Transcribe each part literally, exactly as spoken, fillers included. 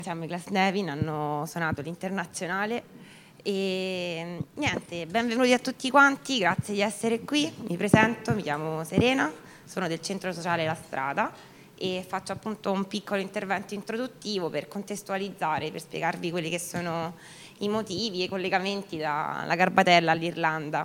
Siamo i Glasnevin, hanno suonato l'Internazionale e niente, benvenuti a tutti quanti, grazie di essere qui. Mi presento, mi chiamo Serena, sono del Centro Sociale La Strada e faccio appunto un piccolo intervento introduttivo per contestualizzare, per spiegarvi quelli che sono i motivi e i collegamenti dalla Garbatella all'Irlanda.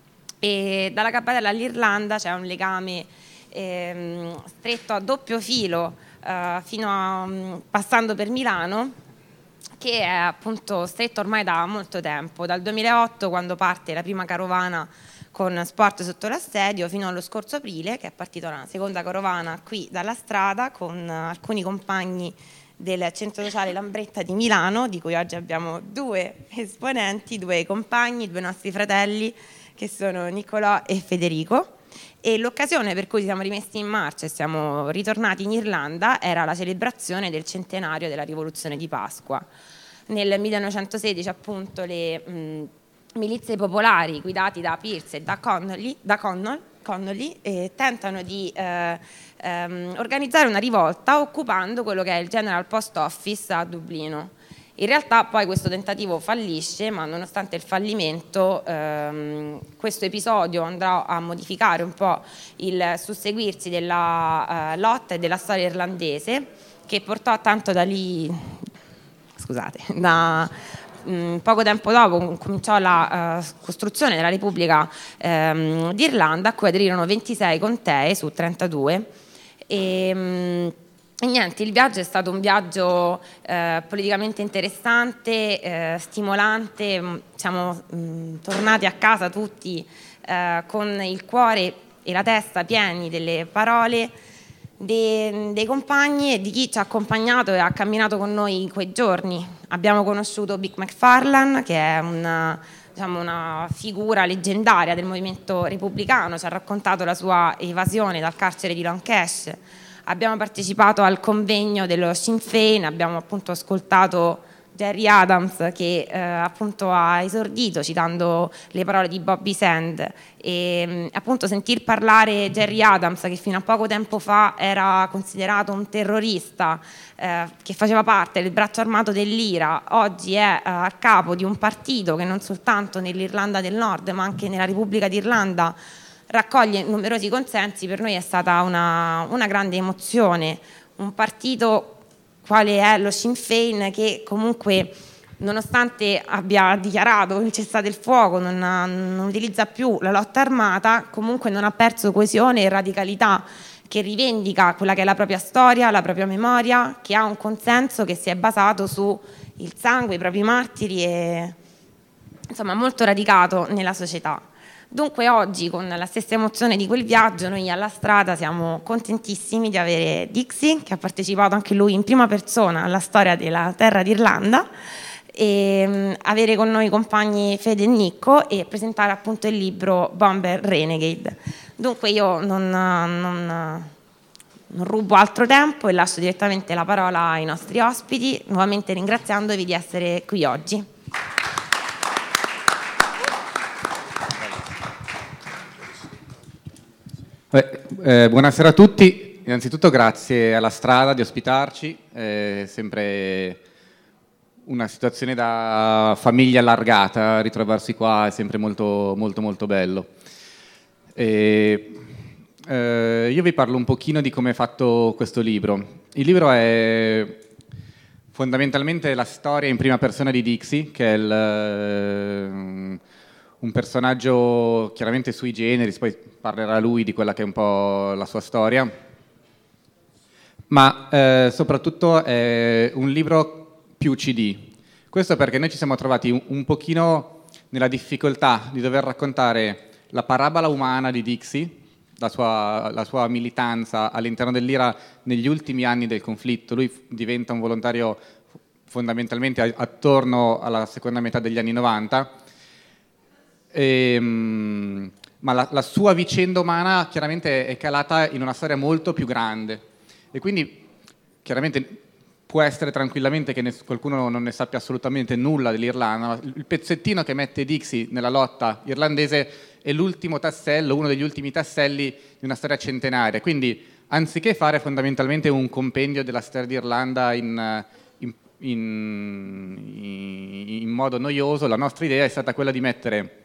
E dalla Garbatella all'Irlanda c'è un legame ehm, stretto a doppio filo Uh, fino a um, passando per Milano, che è appunto stretto ormai da molto tempo, dal duemilaotto, quando parte la prima carovana con Sport sotto l'assedio, fino allo scorso aprile, che è partita una seconda carovana qui dalla strada con uh, alcuni compagni del Centro Sociale Lambretta di Milano, di cui oggi abbiamo due esponenti, due compagni, due nostri fratelli, che sono Nicolò e Federico. E l'occasione per cui siamo rimessi in marcia e siamo ritornati in Irlanda era la celebrazione del centenario della rivoluzione di Pasqua. Nel millenovecentosedici appunto le mh, milizie popolari guidate da Pearse e da Connolly, da Connell, Connolly eh, tentano di eh, ehm, organizzare una rivolta occupando quello che è il General Post Office a Dublino. In realtà poi questo tentativo fallisce, ma nonostante il fallimento ehm, questo episodio andrà a modificare un po' il susseguirsi della eh, lotta e della storia irlandese, che portò tanto da lì, scusate, da mh, poco tempo dopo cominciò la uh, costruzione della Repubblica ehm, d'Irlanda, a cui aderirono ventisei contee su trentadue. E, mh, E niente, il viaggio è stato un viaggio eh, politicamente interessante, eh, stimolante. Siamo mh, tornati a casa tutti eh, con il cuore e la testa pieni delle parole dei, dei compagni e di chi ci ha accompagnato e ha camminato con noi in quei giorni. Abbiamo conosciuto Mick McFarlane, che è una, diciamo, una figura leggendaria del movimento repubblicano, ci ha raccontato la sua evasione dal carcere di Long Cash. Abbiamo partecipato al convegno dello Sinn Féin, abbiamo appunto ascoltato Gerry Adams che eh, appunto ha esordito citando le parole di Bobby Sand e appunto sentir parlare Gerry Adams, che fino a poco tempo fa era considerato un terrorista eh, che faceva parte del braccio armato dell'IRA, oggi è eh, a capo di un partito che non soltanto nell'Irlanda del Nord ma anche nella Repubblica d'Irlanda raccoglie numerosi consensi. Per noi è stata una, una grande emozione, un partito quale è lo Sinn Féin che comunque nonostante abbia dichiarato il cessate il fuoco, non, ha, non utilizza più la lotta armata, comunque non ha perso coesione e radicalità, che rivendica quella che è la propria storia, la propria memoria, che ha un consenso che si è basato sul sangue, i propri martiri e insomma molto radicato nella società. Dunque oggi, con la stessa emozione di quel viaggio, noi alla Strada siamo contentissimi di avere Dixie, che ha partecipato anche lui in prima persona alla storia della terra d'Irlanda, e um, avere con noi i compagni Fede e Nicco e presentare appunto il libro Bomber Renegade. Dunque io non, non, non rubo altro tempo e lascio direttamente la parola ai nostri ospiti, nuovamente ringraziandovi di essere qui oggi. Beh, eh, buonasera a tutti, innanzitutto grazie alla Strada di ospitarci, è sempre una situazione da famiglia allargata, ritrovarsi qua è sempre molto molto molto bello. E, eh, io vi parlo un pochino di come è fatto questo libro. Il libro è fondamentalmente la storia in prima persona di Dixie, che è il... un personaggio chiaramente sui generis, poi parlerà lui di quella che è un po' la sua storia, ma eh, soprattutto è un libro più C D. Questo perché noi ci siamo trovati un, un pochino nella difficoltà di dover raccontare la parabola umana di Dixie, la sua, la sua militanza all'interno dell'IRA negli ultimi anni del conflitto. Lui diventa un volontario fondamentalmente attorno alla seconda metà degli anni novanta, E, ma la, la sua vicenda umana chiaramente è calata in una storia molto più grande e quindi chiaramente può essere tranquillamente che ne, qualcuno non ne sappia assolutamente nulla dell'Irlanda, ma il pezzettino che mette Dixie nella lotta irlandese è l'ultimo tassello, uno degli ultimi tasselli di una storia centenaria. Quindi anziché fare fondamentalmente un compendio della storia d'Irlanda in, in in, in modo noioso, la nostra idea è stata quella di mettere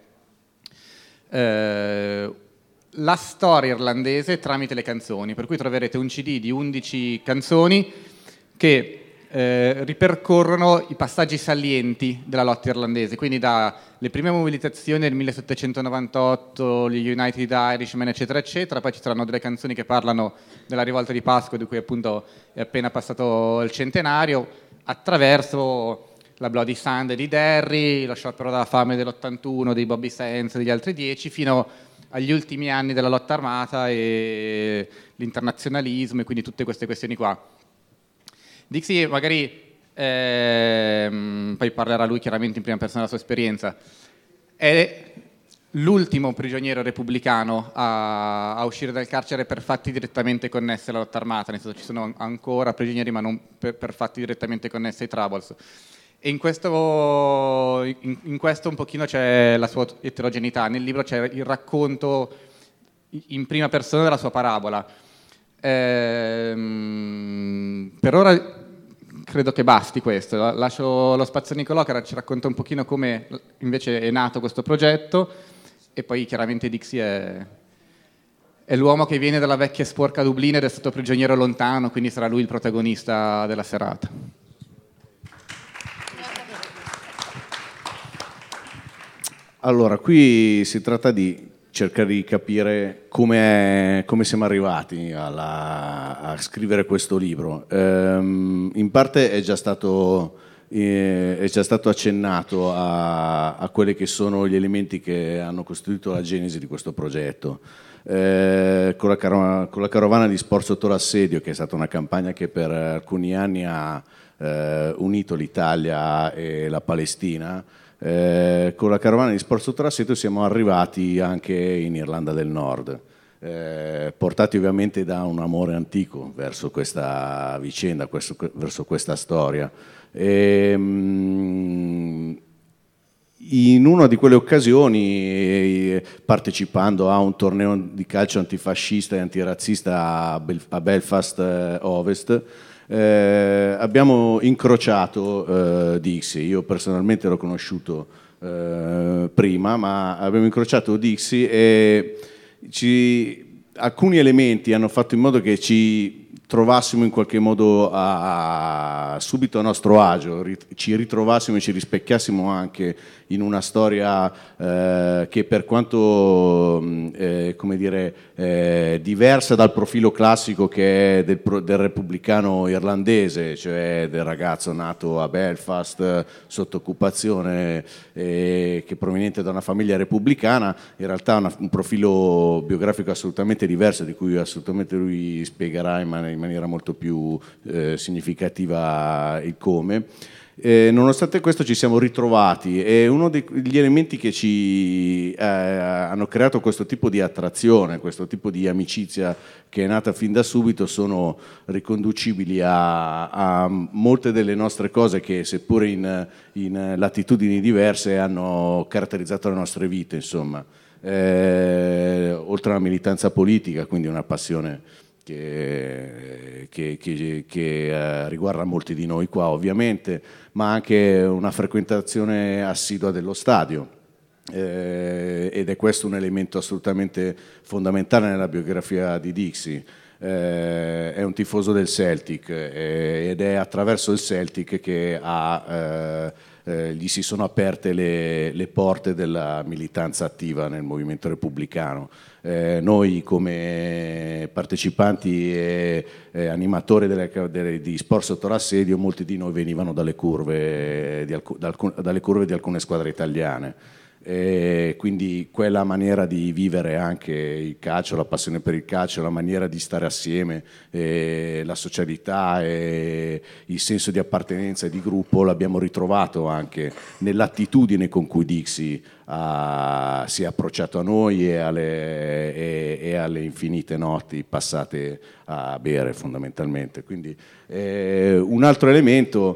eh, la storia irlandese tramite le canzoni, per cui troverete un C D di undici canzoni che eh, ripercorrono i passaggi salienti della lotta irlandese, quindi dalle prime mobilitazioni del millesettecentonovantotto, gli United Irishmen, eccetera, eccetera. Poi ci saranno delle canzoni che parlano della rivolta di Pasqua, di cui appunto è appena passato il centenario, attraverso la Bloody Sunday di Derry, lo sciopero della fame dell'ottantuno, dei Bobby Sands, degli altri dieci, fino agli ultimi anni della lotta armata e l'internazionalismo, e quindi tutte queste questioni qua. Dixie magari, ehm, poi parlerà lui chiaramente in prima persona della sua esperienza, è l'ultimo prigioniero repubblicano a, a uscire dal carcere per fatti direttamente connessi alla lotta armata, nel senso ci sono ancora prigionieri ma non per, per fatti direttamente connessi ai Troubles. E in questo, in, in questo un pochino c'è la sua eterogeneità. Nel libro c'è il racconto in prima persona della sua parabola. Ehm, per ora credo che basti questo. Lascio lo spazio a Nicolò che ci racconta un pochino come invece è nato questo progetto, e poi chiaramente Dixie è, è l'uomo che viene dalla vecchia sporca Dublino ed è stato prigioniero lontano, quindi sarà lui il protagonista della serata. Allora, qui si tratta di cercare di capire come, come siamo arrivati alla, a scrivere questo libro. Ehm, in parte è già stato, eh, è già stato accennato a, a quelli che sono gli elementi che hanno costituito la genesi di questo progetto. Eh, con, la carovana, con la carovana di Sport sotto l'assedio, che è stata una campagna che per alcuni anni ha eh, unito l'Italia e la Palestina, Eh, con la carovana di Sport sotto l'assedio siamo arrivati anche in Irlanda del Nord, eh, portati ovviamente da un amore antico verso questa vicenda, questo, verso questa storia. E, mh, in una di quelle occasioni, partecipando a un torneo di calcio antifascista e antirazzista a, Bel- a Belfast eh, Ovest, Eh, abbiamo incrociato eh, Dixie. Io personalmente l'ho conosciuto eh, prima, ma abbiamo incrociato Dixie e ci, alcuni elementi hanno fatto in modo che ci trovassimo in qualche modo a, a, subito a nostro agio, rit, ci ritrovassimo e ci rispecchiassimo anche in una storia eh, che per quanto eh, come dire, eh, diversa dal profilo classico che è del, del repubblicano irlandese, cioè del ragazzo nato a Belfast sotto occupazione, eh, che è proveniente da una famiglia repubblicana, in realtà ha un profilo biografico assolutamente diverso, di cui assolutamente lui spiegherà in, man- in maniera molto più eh, significativa il come. Eh, nonostante questo ci siamo ritrovati e uno degli elementi che ci eh, hanno creato questo tipo di attrazione, questo tipo di amicizia che è nata fin da subito, sono riconducibili a, a molte delle nostre cose che, seppure in, in latitudini diverse, hanno caratterizzato le nostre vite, insomma. Eh, oltre alla militanza politica, quindi una passione che, che, che, che uh, riguarda molti di noi qua ovviamente, ma anche una frequentazione assidua dello stadio, eh, ed è questo un elemento assolutamente fondamentale nella biografia di Dixie. Eh, è un tifoso del Celtic eh, ed è attraverso il Celtic che ha, eh, eh, gli si sono aperte le, le porte della militanza attiva nel movimento repubblicano. Eh, noi come partecipanti e, e animatori delle, delle, di Sport sotto l'assedio, molti di noi venivano dalle curve di, alc- dalle curve di alcune squadre italiane. E quindi quella maniera di vivere anche il calcio, la passione per il calcio, la maniera di stare assieme, e la socialità e il senso di appartenenza e di gruppo l'abbiamo ritrovato anche nell'attitudine con cui Dixie ha, si è approcciato a noi e alle, e, e alle infinite notti passate a bere, fondamentalmente. Quindi eh, un altro elemento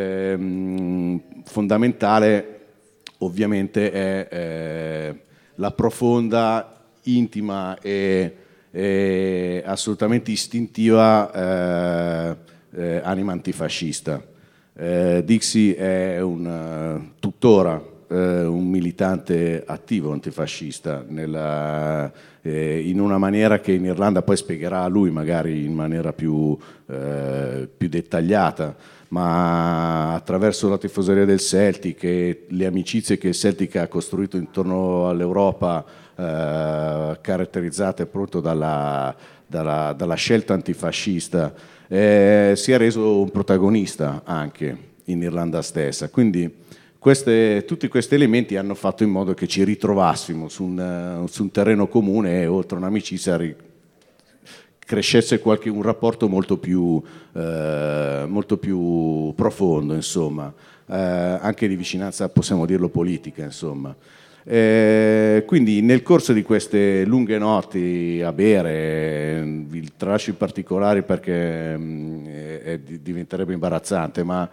eh, fondamentale ovviamente è eh, la profonda, intima e, e assolutamente istintiva eh, eh, anima antifascista. Eh, Dixie è un, uh, tuttora eh, un militante attivo antifascista nella, eh, in una maniera che in Irlanda poi spiegherà lui magari in maniera più, eh, più dettagliata, ma attraverso la tifoseria del Celtic e le amicizie che il Celtic ha costruito intorno all'Europa, eh, caratterizzate appunto dalla, dalla, dalla scelta antifascista, eh, si è reso un protagonista anche in Irlanda stessa. Quindi queste, tutti questi elementi hanno fatto in modo che ci ritrovassimo su un, su un terreno comune e oltre un'amicizia ri, crescesse qualche, un rapporto molto più, eh, molto più profondo, insomma, eh, anche di vicinanza, possiamo dirlo, politica, insomma. Eh, quindi nel corso di queste lunghe notti a bere, vi tralascio i particolari perché mh, eh, diventerebbe imbarazzante, ma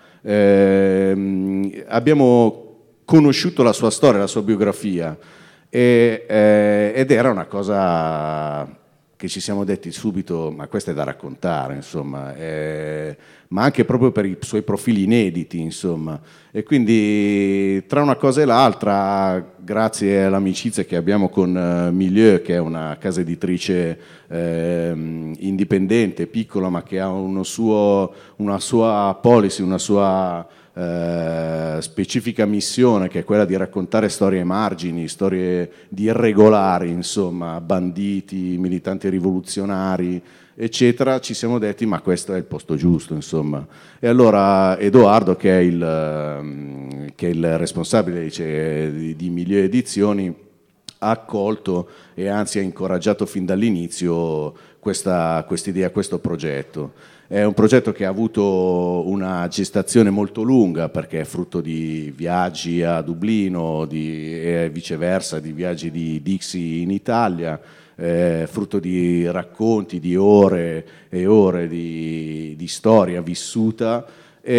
eh, abbiamo conosciuto la sua storia, la sua biografia, e, eh, ed era una cosa che ci siamo detti subito, ma questo è da raccontare, insomma, eh, ma anche proprio per i suoi profili inediti, insomma. E quindi tra una cosa e l'altra, grazie all'amicizia che abbiamo con uh, Milieu, che è una casa editrice eh, indipendente, piccola, ma che ha uno suo, una sua policy, una sua eh, specifica missione, che è quella di raccontare storie ai margini, storie di irregolari, insomma, banditi, militanti rivoluzionari, eccetera, ci siamo detti ma questo è il posto giusto, insomma. E allora Edoardo, che è il, che è il responsabile dice, di, di Milieu Edizioni, ha accolto e anzi ha incoraggiato fin dall'inizio questa idea, questo progetto. È un progetto che ha avuto una gestazione molto lunga perché è frutto di viaggi a Dublino di, e viceversa, di viaggi di Dixie in Italia, eh, frutto di racconti, di ore e ore di, di storia vissuta,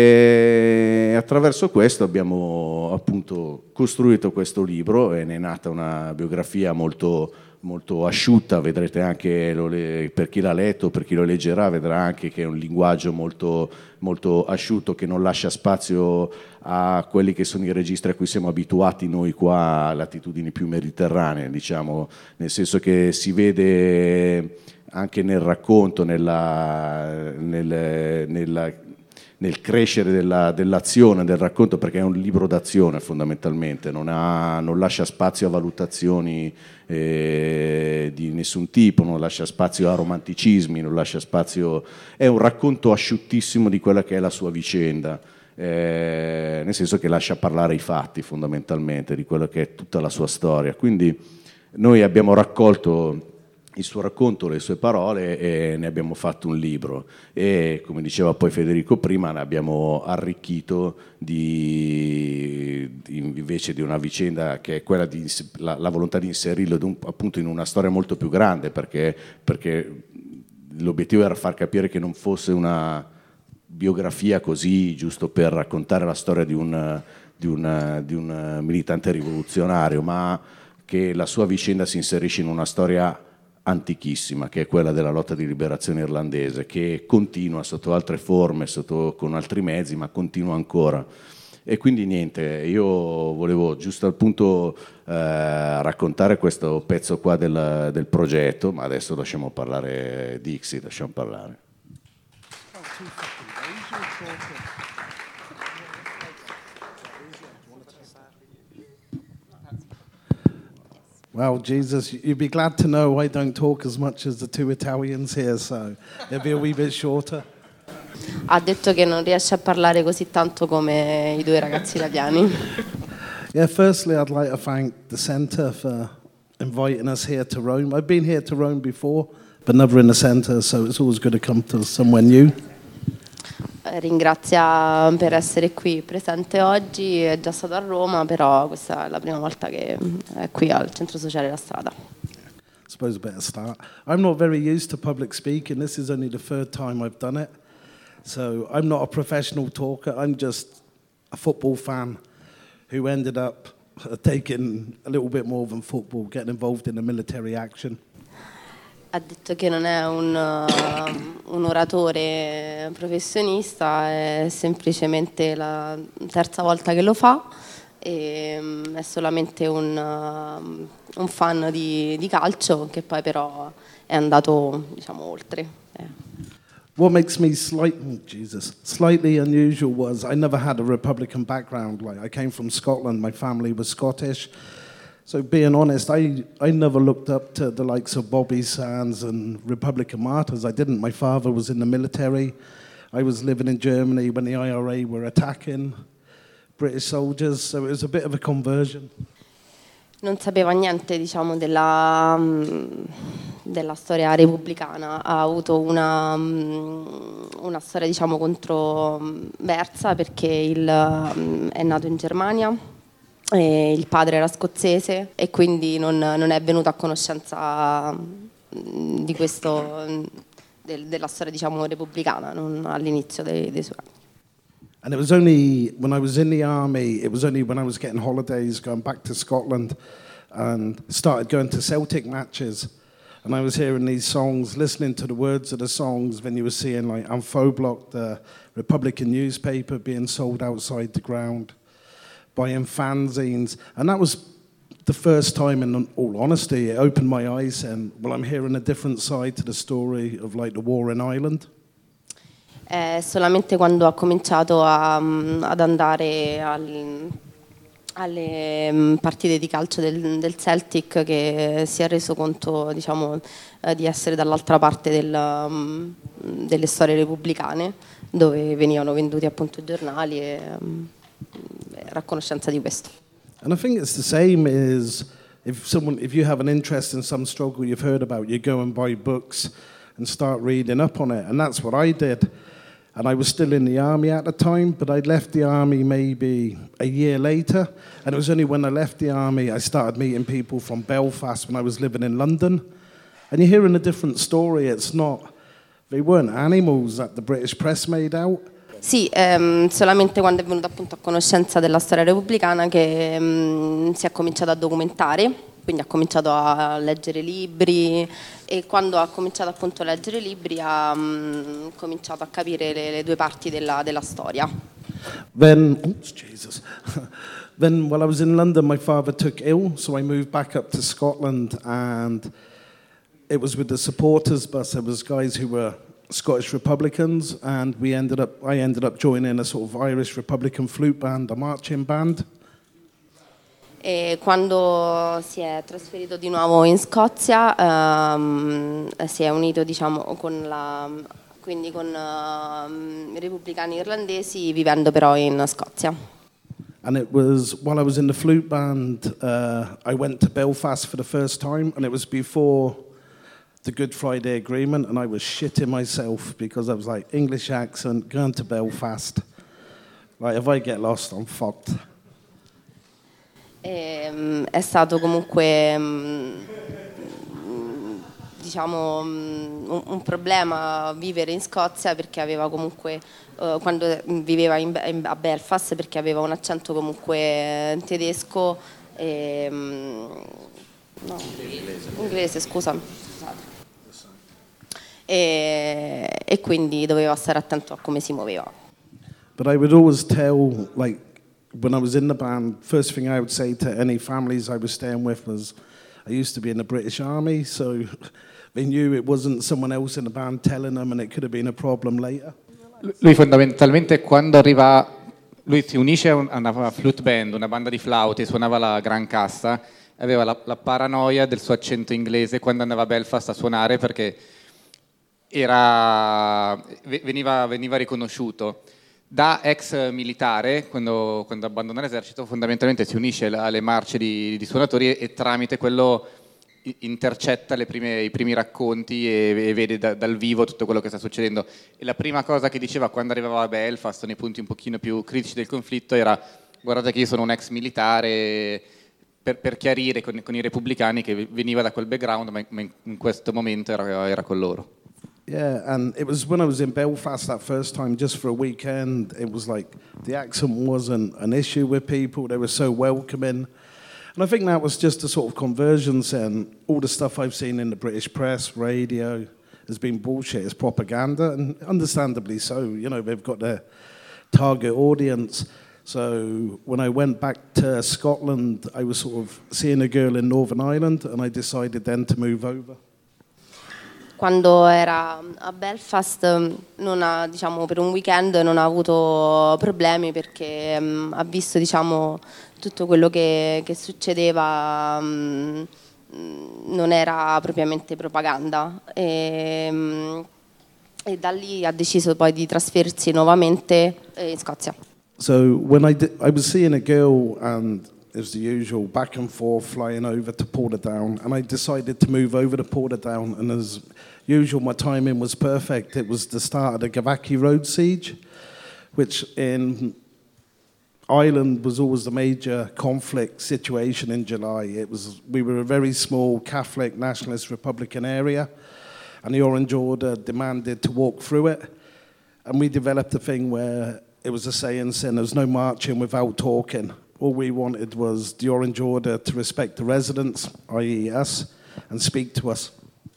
e attraverso questo abbiamo appunto costruito questo libro e ne è nata una biografia molto molto asciutta, vedrete anche, lo le, per chi l'ha letto, per chi lo leggerà, vedrà anche che è un linguaggio molto, molto asciutto, che non lascia spazio a quelli che sono i registri a cui siamo abituati noi qua a latitudini più mediterranee, diciamo, nel senso che si vede anche nel racconto, nella, nel, nella nel crescere della, dell'azione, del racconto, perché è un libro d'azione fondamentalmente, non, ha, non lascia spazio a valutazioni eh, di nessun tipo, non lascia spazio a romanticismi, non lascia spazio... è un racconto asciuttissimo di quella che è la sua vicenda, eh, nel senso che lascia parlare i fatti fondamentalmente, di quella che è tutta la sua storia. Quindi noi abbiamo raccolto il suo racconto, le sue parole, e ne abbiamo fatto un libro e, come diceva poi Federico prima, ne abbiamo arricchito di, di, invece di una vicenda che è quella di la, la volontà di inserirlo un, appunto in una storia molto più grande, perché, perché l'obiettivo era far capire che non fosse una biografia così giusto per raccontare la storia di un, di un, di un militante rivoluzionario, ma che la sua vicenda si inserisce in una storia antichissima, che è quella della lotta di liberazione irlandese, che continua sotto altre forme, sotto, con altri mezzi, ma continua ancora. E quindi niente, io volevo giusto appunto eh, raccontare questo pezzo qua del, del progetto, ma adesso lasciamo parlare Dixie, lasciamo parlare. Well, Jesus, you'd be glad to know I don't talk as much as the two Italians here, so it'll be a wee bit shorter. Ha detto che non riesce a parlare così tanto come i due ragazzi italiani. Yeah, firstly, I'd like to thank the centre for inviting us here to Rome. I've been here to Rome before, but never in the centre, so it's always good to come to somewhere new. Ringrazia per essere qui presente oggi, è già stato a Roma, però questa è la prima volta che è qui al Centro Sociale La Strada. I suppose I better start. I'm not very used to public speaking. This is only the third time I've done it. So I'm not a professional talker. I'm just a football fan who ended up taking a little bit more than football, getting involved in a military action. Ha detto che non è un, uh, un oratore professionista, è semplicemente la terza volta che lo fa e um, è solamente un, uh, un fan di, di calcio che poi però è andato, diciamo, oltre. Eh. What makes me slight, oh, Jesus, slightly unusual was I never had a Republican background. Like I came from Scotland, my family was Scottish. So being honest, I, I never looked up to the likes of Bobby Sands and Republican martyrs. I didn't. My father was in the military. I was living in Germany when the I R A were attacking British soldiers, so it was a bit of a conversion. Non sapeva niente, diciamo, della, della storia repubblicana. Ha avuto una, una storia, diciamo, controversa perché il, è nato in Germania. E il padre era scozzese e quindi non, non è venuto a conoscenza di questo, del, della storia, diciamo, repubblicana, non all'inizio dei, dei suoi anni. And it was only when I was in the army, it was only when I was getting holidays going back to Scotland and started going to Celtic matches. And I was hearing these songs, listening to the words of the songs, when you were seeing like Infoblock, the Republican newspaper, being sold outside the ground, buying fanzines. And that was the first time, in all honesty, it opened my eyes and, well, I'm hearing a different side to the story of like the war in Ireland. È solamente quando ha cominciato a, ad andare al, alle partite di calcio del, del Celtic che si è reso conto, diciamo, eh, di essere dall'altra parte del, um, delle storie repubblicane, dove venivano venduti appunto i giornali e um, era a conoscenza di questo. And I think it's the same as if someone, if you have an interest in some struggle you've heard about, you go and buy books and start reading up on it, and that's what I did. And I was still in the army at the time, but I'd left the army maybe a year later. And it was only when I left the army I started meeting people from Belfast when I was living in London. And you're hearing a different story. It's not, they weren't animals that the British press made out. Sì, ehm, solamente quando è venuto appunto a conoscenza della storia repubblicana che ehm, si è cominciato a documentare, quindi ha cominciato a leggere libri e quando ha cominciato appunto a leggere libri ha um, cominciato a capire le, le due parti della, della storia. Then, oops, Jesus. Then while I was in London, my father took ill, so I moved back up to Scotland, and it was with the supporters bus. There was guys who were Scottish Republicans, and we ended up. I ended up joining a sort of Irish Republican flute band, a marching band. E quando si è trasferito di nuovo in Scozia, um, si è unito, diciamo, con la, quindi con uh, i repubblicani irlandesi, vivendo però in Scozia. And it was while I was in the flute band, uh, I went to Belfast for the first time, and it was before the Good Friday Agreement, and I was shitting myself because I was like, English accent, going to Belfast. Like, if I get lost, I'm fucked. E, um, è stato comunque um, diciamo um, un problema vivere in Scozia perché aveva comunque uh, quando viveva in, in, a Belfast perché aveva un accento comunque tedesco e, um, no, inglese. inglese scusami e, e quindi doveva stare attento a come si muoveva. But I would always tell, like, when I was in the band, first thing I would say to any families I was staying with was, I used to be in the British Army, so they knew it wasn't someone else in the band telling them, and it could have been a problem later. Lui fondamentalmente quando arriva, lui si unisce a una flute band, una banda di flauti, suonava la gran cassa, aveva la, la paranoia del suo accento inglese quando andava a Belfast a suonare perché era, veniva, veniva riconosciuto. Da ex militare, quando, quando abbandona l'esercito, fondamentalmente si unisce alle marce di, di suonatori e, e tramite quello intercetta le prime, i primi racconti e, e vede da, dal vivo tutto quello che sta succedendo. E la prima cosa che diceva quando arrivava a Belfast, nei punti un pochino più critici del conflitto, era: guardate che io sono un ex militare, per, per chiarire con, con i repubblicani che veniva da quel background, ma in, in questo momento era, era con loro. Yeah, and it was when I was in Belfast that first time, just for a weekend, it was like the accent wasn't an issue with people. They were so welcoming. And I think that was just a sort of conversion then. All the stuff I've seen in the British press, radio, has been bullshit, it's propaganda, and understandably so. You know, they've got their target audience. So when I went back to Scotland, I was sort of seeing a girl in Northern Ireland, and I decided then to move over. Quando era a Belfast, non ha, diciamo, per un weekend non ha avuto problemi perché um, ha visto, diciamo, tutto quello che, che succedeva, um, non era propriamente propaganda e, um, e da lì ha deciso poi di trasferirsi nuovamente in Scozia. So when I, did, I was seeing a girl and it was the usual back and forth flying over to Portadown, and I decided to move over to Portadown, and as usual my timing was perfect. It was the start of the Gavaki Road siege, which in Ireland was always the major conflict situation in July. It was, we were a very small Catholic nationalist Republican area, and the Orange Order demanded to walk through it, and we developed a thing where it was a saying, saying there was no marching without talking. All we wanted was the Orange Order to respect the residents, that is us, and speak to us.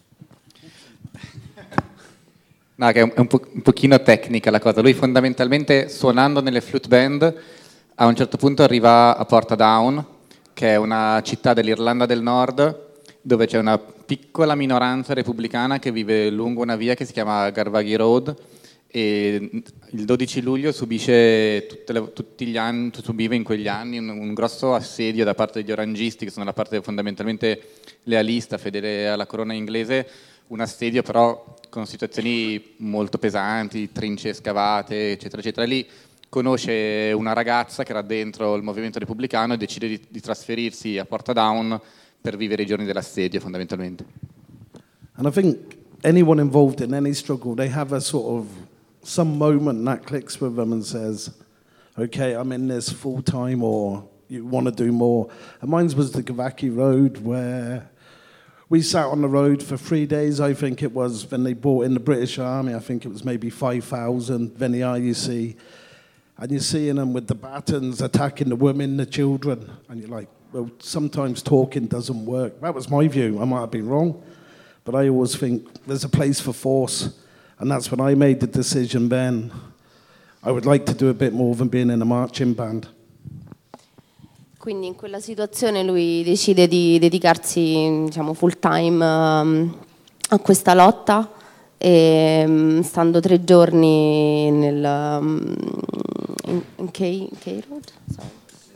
No, che è un, po- un pochino tecnica la cosa. Lui fondamentalmente, suonando nelle flute band, a un certo punto arriva a Portadown, che è una città dell'Irlanda del Nord, dove c'è una piccola minoranza repubblicana che vive lungo una via che si chiama Garvaghy Road, e il dodici luglio subisce tutte le, tutti gli anni, subiva in quegli anni un, un grosso assedio da parte degli orangisti, che sono la parte fondamentalmente lealista, fedele alla corona inglese, un assedio però con situazioni molto pesanti, trincee scavate, eccetera, eccetera. Lì conosce una ragazza che era dentro il movimento repubblicano e decide di, di trasferirsi a Portadown per vivere i giorni dell'assedio fondamentalmente. And I think anyone involved in any struggle, they have a sort of some moment that clicks with them and says, okay, I'm in this full time, or you want to do more. And mine was the Gavaki Road, where we sat on the road for three days, I think it was, when they brought in the British Army. I think it was maybe five thousand, then the I U C. And you're seeing them with the batons attacking the women, the children. And you're like, well, sometimes talking doesn't work. That was my view. I might have been wrong. But I always think there's a place for force. And that's when I made the decision then. I would like to do a bit more than being in a marching band. Quindi in quella situazione lui decide di dedicarsi, diciamo, full time um, a questa lotta, e um, stando tre giorni nel um, in, in K, K Road? Sorry.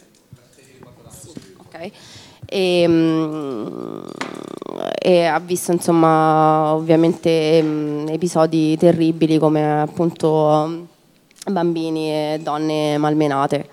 Ok. E, um, e ha visto, insomma, ovviamente um, episodi terribili come appunto um, bambini e donne malmenate.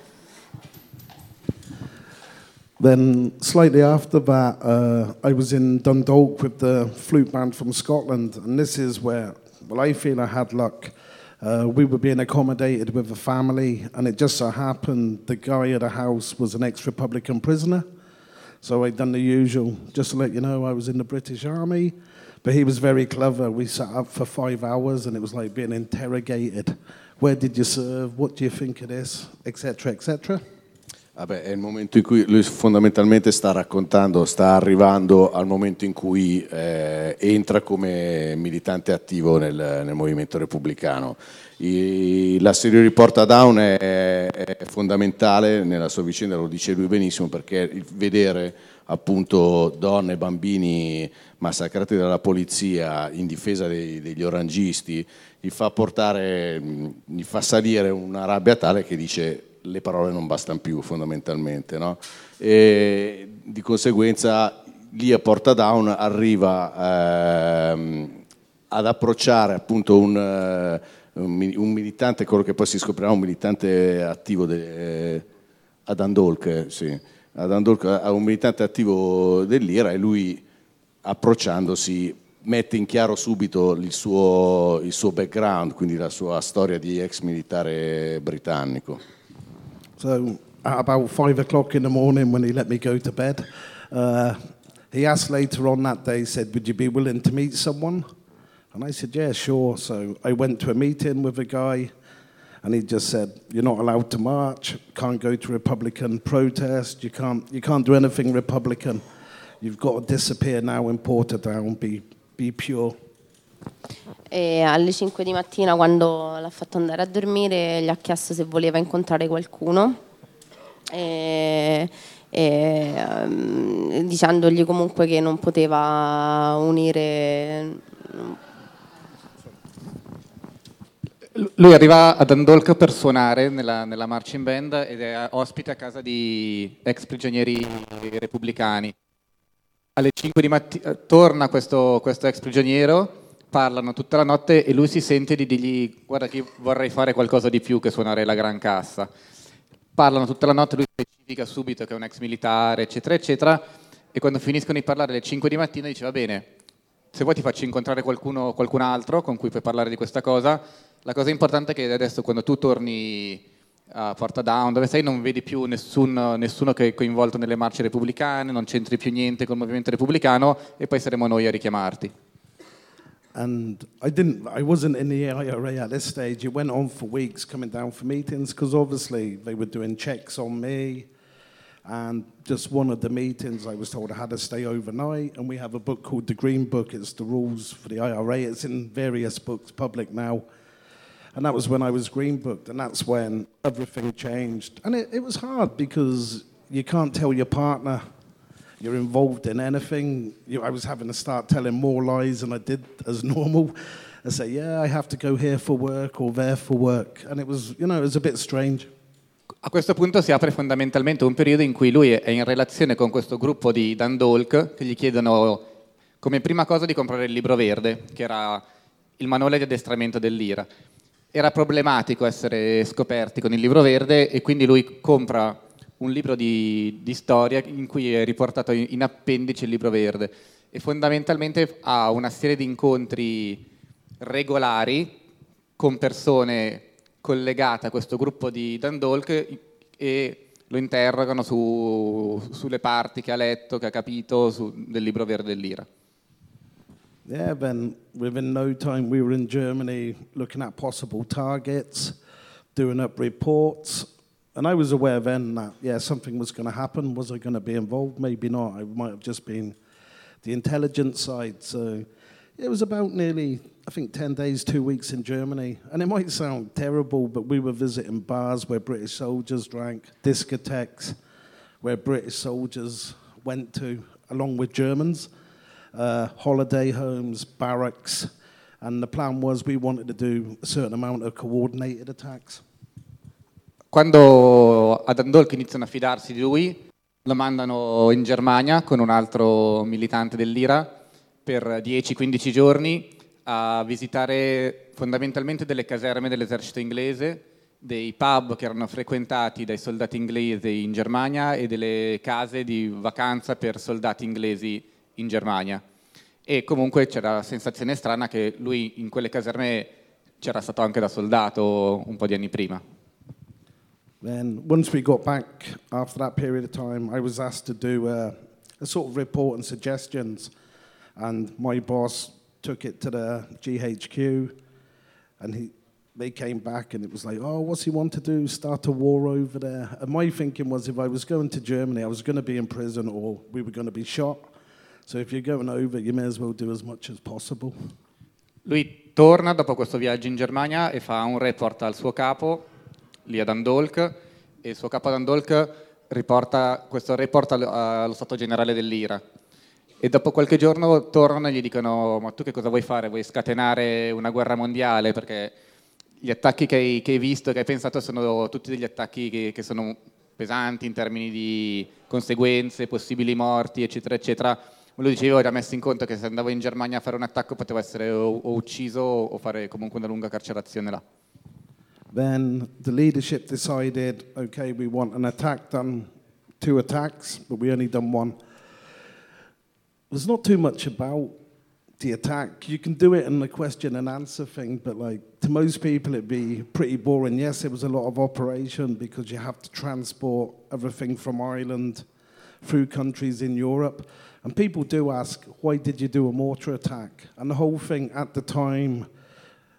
Then slightly after that, uh, I was in Dundalk with the flute band from Scotland, and this is where, well, I feel I had luck. Uh, we were being accommodated with a family, and it just so happened the guy at the house was an ex-Republican prisoner. So I'd done the usual, just to let you know I was in the British Army, but he was very clever. We sat up for five hours, and it was like being interrogated. Where did you serve? What do you think of this? Etc, et cetera. Vabbè, è il momento in cui lui fondamentalmente sta raccontando, sta arrivando al momento in cui eh, entra come militante attivo nel, nel movimento repubblicano. I, l'assedio di Portadown è, è fondamentale nella sua vicenda, lo dice lui benissimo, perché il vedere appunto donne e bambini massacrati dalla polizia in difesa dei, degli orangisti gli fa portare, gli fa salire una rabbia tale che dice: le parole non bastano più, fondamentalmente, no? E di conseguenza lì a Portadown arriva ehm, ad approcciare appunto un, uh, un militante, quello che poi si scoprirà un militante attivo de, eh, a Dundalk, sì, a Dundalk, a un militante attivo dell'I R A, e lui, approcciandosi, mette in chiaro subito il suo, il suo background, quindi la sua storia di ex militare britannico. So at about five o'clock in the morning, when he let me go to bed, uh, he asked later on that day, said, would you be willing to meet someone? And I said, yeah, sure. So I went to a meeting with a guy, And he just said, you're not allowed to march, can't go to Republican protest, you can't, you can't do anything Republican. You've got to disappear now in Portadown, be, be pure. E alle cinque di mattina, quando l'ha fatto andare a dormire, gli ha chiesto se voleva incontrare qualcuno, e, e, um, dicendogli comunque che non poteva unire. Lui arriva ad Dundalk per suonare nella, nella marching band ed è ospite a casa di ex prigionieri repubblicani. Alle cinque di mattina torna questo, questo ex prigioniero, parlano tutta la notte e lui si sente di dirgli guarda che io vorrei fare qualcosa di più che suonare la gran cassa. Parlano tutta la notte, lui specifica subito che è un ex militare, eccetera, eccetera, e quando finiscono di parlare alle cinque di mattina dice va bene, se vuoi ti faccio incontrare qualcuno, qualcun altro con cui puoi parlare di questa cosa. La cosa importante è che adesso quando tu torni a Portadown, dove sei, non vedi più nessun, nessuno che è coinvolto nelle marce repubblicane, non c'entri più niente col movimento repubblicano e poi saremo noi a richiamarti. And I didn't, I wasn't in the I R A at this stage. It went on for weeks coming down for meetings because obviously they were doing checks on me. And just one of the meetings I was told I had to stay overnight. And we have a book called The Green Book. It's the rules for the I R A. It's in various books, public now. And that was when I was green booked. And that's when everything changed. And it, it was hard because you can't tell your partner you're involved in anything. You, I was having to start telling more lies than I did as normal. I say, yeah, I have to go here for work or there for work. And it was, you know, it was a bit strange. A questo punto si apre fondamentalmente un periodo in cui lui è in relazione con questo gruppo di Dundalk che gli chiedono come prima cosa di comprare il libro verde, che era il manuale di addestramento dell'I R A. Era problematico essere scoperti con il libro verde e quindi lui compra un libro di, di storia in cui è riportato in, in appendice il libro verde e fondamentalmente ha una serie di incontri regolari con persone collegate a questo gruppo di Dundalk e lo interrogano su, sulle parti che ha letto, che ha capito su, del libro verde dell'I R A. Yeah, then within no time we were in Germany looking at possible targets, doing up reports. And I was aware then that, yeah, something was going to happen. Was I going to be involved? Maybe not. I might have just been the intelligence side. So it was about nearly, I think, ten days, two weeks in Germany. And it might sound terrible, but we were visiting bars where British soldiers drank, discotheques where British soldiers went to, along with Germans, uh, holiday homes, barracks. And the plan was we wanted to do a certain amount of coordinated attacks. Quando a Dundalk iniziano a fidarsi di lui, lo mandano in Germania con un altro militante dell'I R A per dieci quindici giorni a visitare fondamentalmente delle caserme dell'esercito inglese, dei pub che erano frequentati dai soldati inglesi in Germania e delle case di vacanza per soldati inglesi in Germania. E comunque c'era la sensazione strana che lui in quelle caserme c'era stato anche da soldato un po' di anni prima. Then once we got back after that period of time, I was asked to do a, a sort of report and suggestions. And my boss took it to the G H Q and he, they came back and it was like, oh, what's he want to do? Start a war over there? And my thinking was if I was going to Germany, I was going to be in prison or we were going to be shot. So if you're going over, you may as well do as much as possible. Lui torna dopo questo viaggio in Germania e fa un report al suo capo lì a Dundalk e il suo capo a Dundalk riporta questo report allo Stato Generale dell'I R A e dopo qualche giorno tornano e gli dicono ma tu che cosa vuoi fare? Vuoi scatenare una guerra mondiale? Perché gli attacchi che hai, che hai visto, che hai pensato sono tutti degli attacchi che, che sono pesanti in termini di conseguenze, possibili morti, eccetera, eccetera. Lui diceva, ho già messo in conto che se andavo in Germania a fare un attacco potevo essere o, o ucciso o fare comunque una lunga carcerazione là. Then the leadership decided, okay, we want an attack done, two attacks, but we only done one. There's not too much about the attack. You can do it in the question and answer thing, but like to most people it'd be pretty boring. Yes, it was a lot of operation because you have to transport everything from Ireland through countries in Europe. And people do ask, why did you do a mortar attack? And the whole thing at the time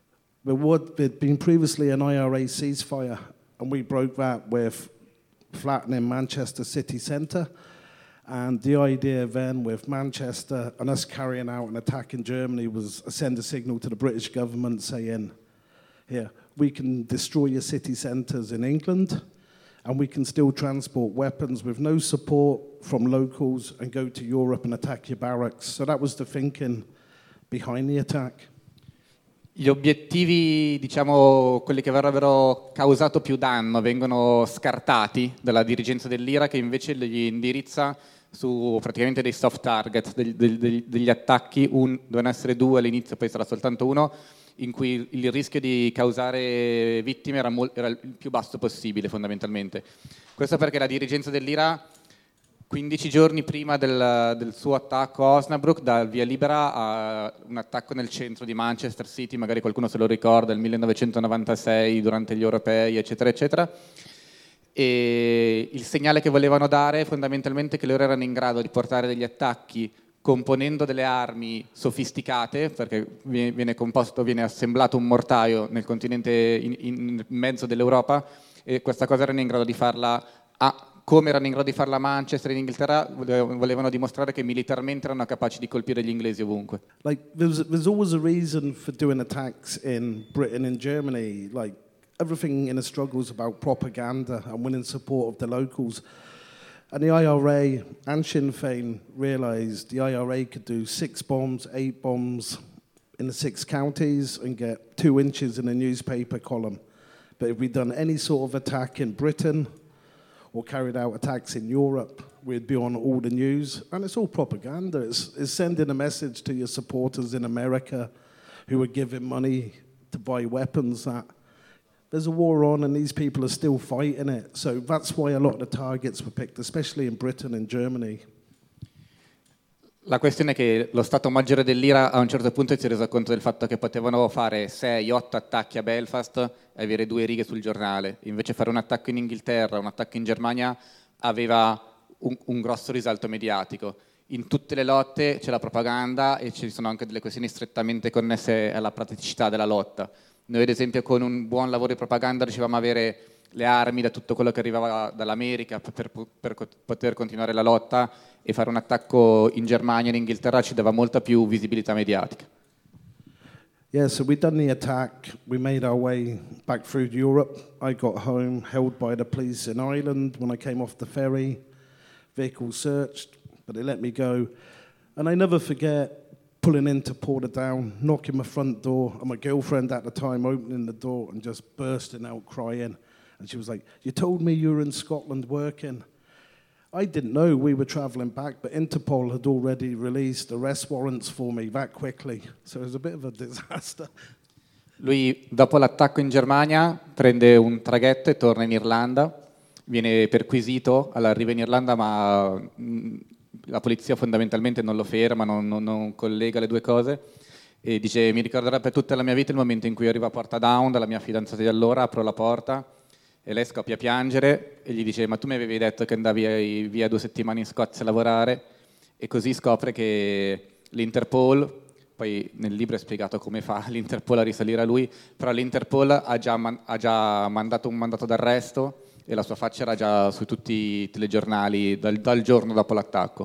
there had been previously an I R A ceasefire, and we broke that with flattening Manchester city centre. And the idea then with Manchester and us carrying out an attack in Germany was send a signal to the British government saying, here, we can destroy your city centres in England and we can still transport weapons with no support from locals and go to Europe and attack your barracks. So that was the thinking behind the attack. Gli obiettivi, diciamo, quelli che avrebbero causato più danno, vengono scartati dalla dirigenza dell'Ira, che invece li indirizza su praticamente dei soft target, degli, degli, degli attacchi, un, dovevano essere due all'inizio, poi sarà soltanto uno, in cui il rischio di causare vittime era, mol, era il più basso possibile fondamentalmente. Questo perché la dirigenza dell'Ira quindici giorni prima del, del suo attacco a Osnabrück dà il via libera a un attacco nel centro di Manchester City, magari qualcuno se lo ricorda, nel millenovecentonovantasei durante gli europei, eccetera, eccetera. E il segnale che volevano dare è fondamentalmente che loro erano in grado di portare degli attacchi componendo delle armi sofisticate, perché viene composto, viene assemblato un mortaio nel continente in, in mezzo dell'Europa, e questa cosa erano in grado di farla a come erano in grado di farla a Manchester in Inghilterra, volevano dimostrare che militarmente erano capaci di colpire gli inglesi ovunque. Like there's there's always a reason for doing attacks in Britain and Germany. Like everything in a struggle is about propaganda and winning support of the locals. And the I R A and Sinn Féin realised the I R A could do six bombs, eight bombs in the six counties and get two inches in a newspaper column. But if we'd done any sort of attack in Britain or carried out attacks in Europe, we'd be on all the news. And it's all propaganda. It's, it's sending a message to your supporters in America who are giving money to buy weapons that there's a war on and these people are still fighting it. So that's why a lot of the targets were picked, especially in Britain and Germany. La questione è che lo Stato Maggiore dell'Ira a un certo punto si è reso conto del fatto che potevano fare sei otto attacchi a Belfast e avere due righe sul giornale. Invece fare un attacco in Inghilterra, un attacco in Germania aveva un, un grosso risalto mediatico. In tutte le lotte c'è la propaganda e ci sono anche delle questioni strettamente connesse alla praticità della lotta. Noi ad esempio con un buon lavoro di propaganda riuscivamo ad avere le armi da tutto quello che arrivava dall'America per, per poter continuare la lotta, e fare un attacco in Germania e in Inghilterra ci dava molta più visibilità mediatica. Yeah, so we done the attack. We made our way back through Europe. I got home, held by the police in Ireland when I came off the ferry. Vehicle searched, but they let me go. And I never forget pulling into Portadown, knocking my front door, and my girlfriend at the time opening the door and just bursting out crying. And she was like, "You told me you were in Scotland working." I didn't know we were travelling back, but Interpol had already released arrest warrants for me that quickly. So it was a bit of a disaster. Lui, dopo l'attacco in Germania, prende un traghetto e torna in Irlanda. Viene perquisito all'arrivo in Irlanda, ma mh, la polizia fondamentalmente non lo ferma, non, non, non collega le due cose. E dice, mi ricorderà per tutta la mia vita il momento in cui arrivo a Portadown dalla mia fidanzata di allora, apro la porta e lei scoppia a piangere e gli dice, ma tu mi avevi detto che andavi via due settimane in Scozia a lavorare? E così scopre che l'Interpol, poi nel libro è spiegato come fa l'Interpol a risalire a lui, però l'Interpol ha già, man- ha già mandato un mandato d'arresto e la sua faccia era già su tutti i telegiornali dal, dal giorno dopo l'attacco.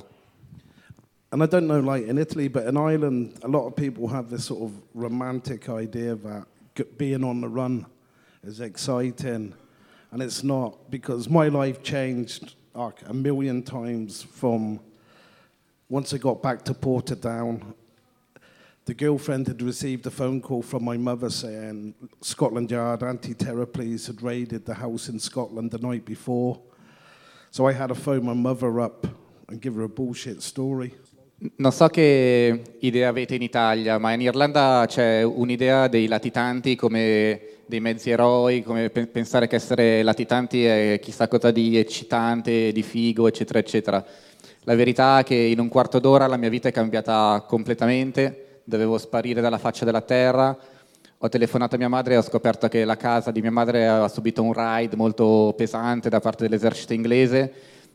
And I don't know, like in Italy, but in Ireland, a lot of people have this sort of romantic idea that being on the run is exciting. And it's not, because my life changed like a million times from once I got back to Portadown. The girlfriend had received a phone call from my mother saying Scotland Yard anti-terror police had raided the house in Scotland the night before. So I had to phone my mother up and give her a bullshit story. Non so che idea avete in Italia, ma in Irlanda c'è un'idea dei latitanti come dei mezzi eroi, come pe- pensare che essere latitanti è chissà cosa di eccitante, di figo, eccetera, eccetera. La verità è che in un quarto d'ora la mia vita è cambiata completamente, dovevo sparire dalla faccia della terra, ho telefonato a mia madre e ho scoperto che la casa di mia madre aveva subito un raid molto pesante da parte dell'esercito inglese,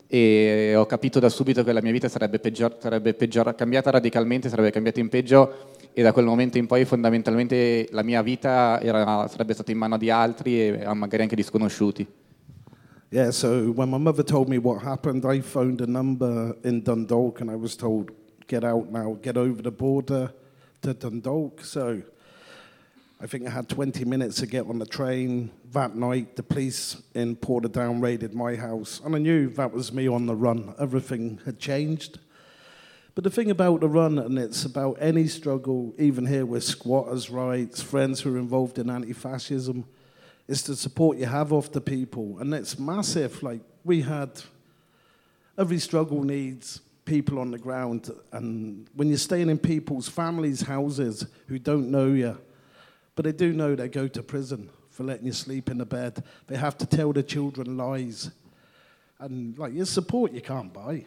e ho capito da subito che la mia vita sarebbe, peggior, sarebbe peggior, cambiata radicalmente, sarebbe cambiata in peggio e da quel momento in poi fondamentalmente la mia vita era, sarebbe stata in mano di altri e magari anche di sconosciuti. Yeah, so when my mother told me what happened, I phoned a number in Dundalk and I was told, get out now, get over the border to Dundalk. So I think I had twenty minutes to get on the train. That night, the police in Portadown raided my house, and I knew that was me on the run. Everything had changed. But the thing about the run, and it's about any struggle, even here with squatters' rights, friends who are involved in anti-fascism, is the support you have of the people. And it's massive. Like, we had, every struggle needs people on the ground. And when you're staying in people's families' houses who don't know you, but they do know they go to prison for letting you sleep in the bed. They have to tell the children lies. And like, your support you can't buy.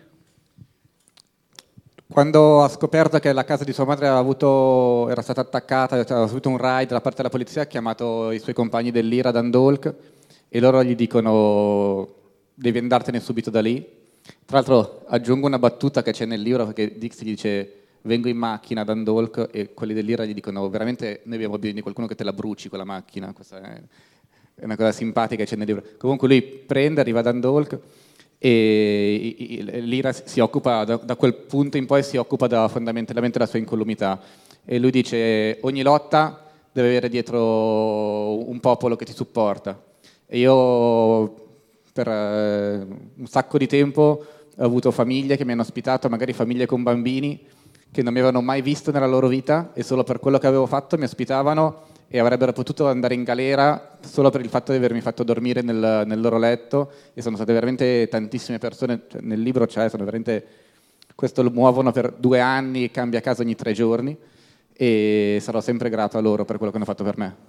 Quando ha scoperto che la casa di sua madre aveva avuto, era stata attaccata, aveva avuto un raid da parte della polizia, ha chiamato i suoi compagni dell'Ira Dundalk e loro gli dicono devi andartene subito da lì. Tra l'altro aggiungo una battuta che c'è nel libro, perché Dixie dice vengo in macchina da Dundalk e quelli dell'Ira gli dicono veramente noi abbiamo bisogno di qualcuno che te la bruci con la macchina. Questa è una cosa simpatica che c'è nel libro. Comunque lui prende, arriva da Dundalk e l'Ira si occupa, da, da quel punto in poi si occupa da, fondamentalmente della sua incolumità e lui dice ogni lotta deve avere dietro un popolo che ti supporta e io per eh, un sacco di tempo ho avuto famiglie che mi hanno ospitato, magari famiglie con bambini che non mi avevano mai visto nella loro vita e solo per quello che avevo fatto mi ospitavano e avrebbero potuto andare in galera solo per il fatto di avermi fatto dormire nel, nel loro letto e sono state veramente tantissime persone, cioè, nel libro c'è, sono veramente, questo lo muovono per due anni e cambia casa ogni tre giorni e sarò sempre grato a loro per quello che hanno fatto per me.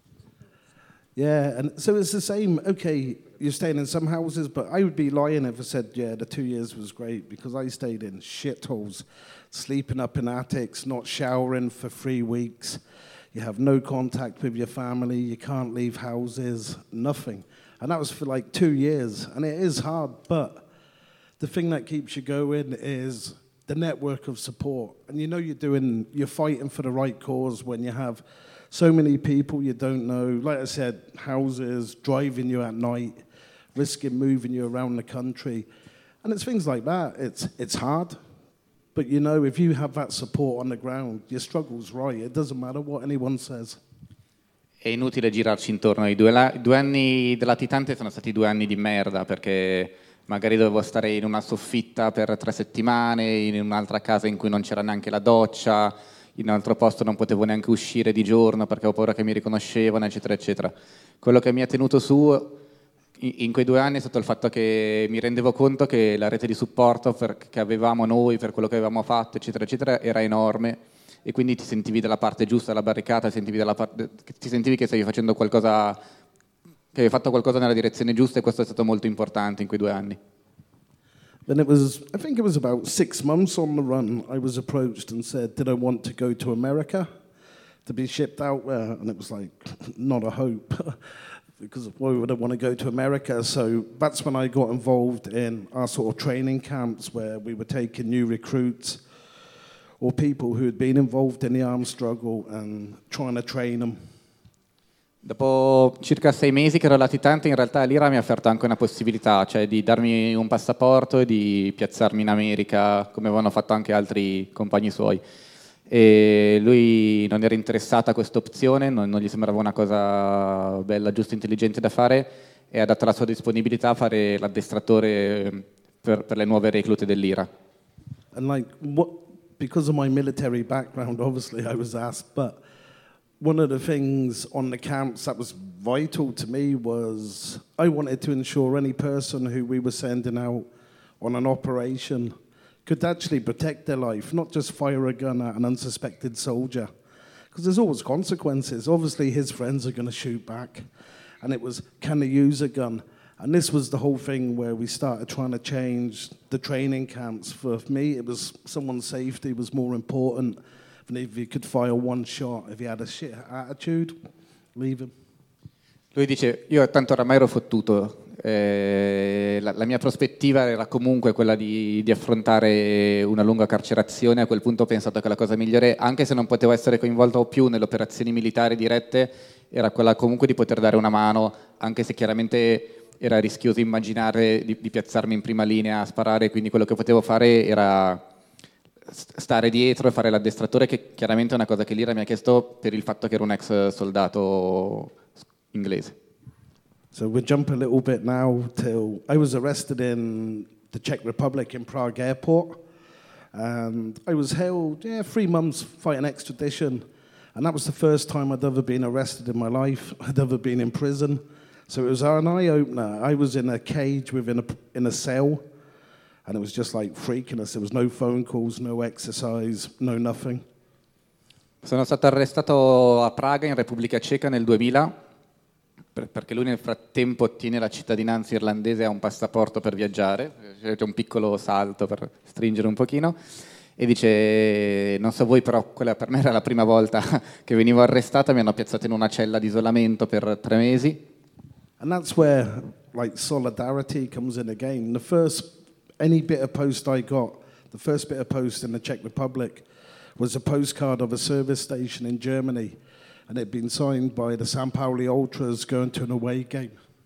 Yeah, and so it's the same, okay, you're staying in some houses, but I would be lying if I said, yeah, the two years was great, because I stayed in shitholes, sleeping up in attics, not showering for three weeks. You have no contact with your family, you can't leave houses, nothing. And that was for like two years, and it is hard, but the thing that keeps you going is the network of support. And you know you're doing, you're fighting for the right cause when you have so many people you don't know, like I said, houses, driving you at night, risking moving you around the country. And it's things like that. It's, it's hard. But you know, if you have that support on the ground, your struggle's right. It doesn't matter what anyone says. È inutile girarci intorno. I due, la- i due anni della latitante sono stati due anni di merda, perché magari dovevo stare in una soffitta per tre settimane, in un'altra casa in cui non c'era neanche la doccia, in un altro posto non potevo neanche uscire di giorno perché avevo paura che mi riconoscevano, eccetera, eccetera. Quello che mi ha tenuto su in quei due anni è stato il fatto che mi rendevo conto che la rete di supporto per, che avevamo noi per quello che avevamo fatto, eccetera, eccetera, era enorme e quindi ti sentivi dalla parte giusta della barricata, ti sentivi, dalla parte, ti sentivi che stavi facendo qualcosa, che avevi fatto qualcosa nella direzione giusta e questo è stato molto importante in quei due anni. Then it was, I think it was about six months on the run, I was approached and said, did I want to go to America to be shipped out there? And it was like, not a hope. Because why would I want to go to America? So that's when I got involved in our sort of training camps where we were taking new recruits or people who had been involved in the armed struggle and trying to train them. Dopo circa sei mesi che ero latitante, in realtà l'Ira mi ha offerto anche una possibilità, cioè di darmi un passaporto e di piazzarmi in America, come avevano fatto anche altri compagni suoi. E lui non era interessato a questa opzione, non, non gli sembrava una cosa bella, giusta, intelligente da fare e ha dato la sua disponibilità a fare l'addestratore per, per le nuove reclute dell'Ira. And like, what, because of my military background, obviously I was asked, but one of the things on the camps that was vital to me was I wanted to ensure any person who we were sending out on an operation could actually protect their life, not just fire a gun at an unsuspected soldier. Because there's always consequences. Obviously, his friends are going to shoot back. And it was, can they use a gun? And this was the whole thing where we started trying to change the training camps. For me, it was someone's safety was more important than if he could fire one shot. If he had a shit attitude, leave him. Lui dice, io tanto oramai ero fottuto, Eh, la, la mia prospettiva era comunque quella di, di affrontare una lunga carcerazione. A quel punto ho pensato che la cosa migliore, anche se non potevo essere coinvolto più nelle operazioni militari dirette, era quella comunque di poter dare una mano, anche se chiaramente era rischioso immaginare di, di piazzarmi in prima linea a sparare, quindi quello che potevo fare era stare dietro e fare l'addestratore, che chiaramente è una cosa che l'I R A mi ha chiesto per il fatto che ero un ex soldato inglese. So we'll jump a little bit now till I was arrested in the Czech Republic in Prague airport, and I was held yeah three months fighting extradition, and that was the first time I'd ever been arrested in my life. I'd ever been in prison, so it was an eye opener. I was in a cage within a in a cell, and it was just like freaking us. There was no phone calls, no exercise, no nothing. Sono stato arrestato a Praga in Repubblica Ceca nel duemila. Perché lui nel frattempo ottiene la cittadinanza irlandese e ha un passaporto per viaggiare, c'è un piccolo salto per stringere un pochino, e dice, non so voi, però quella per me era la prima volta che venivo arrestato, mi hanno piazzato in una cella di isolamento per tre mesi. And that's where like solidarity comes in again. The first, any bit of post I got, the first bit of post in the Czech Republic was a postcard of a service station in Germany. And it had been signed by the San Pauli Ultras going to an away game.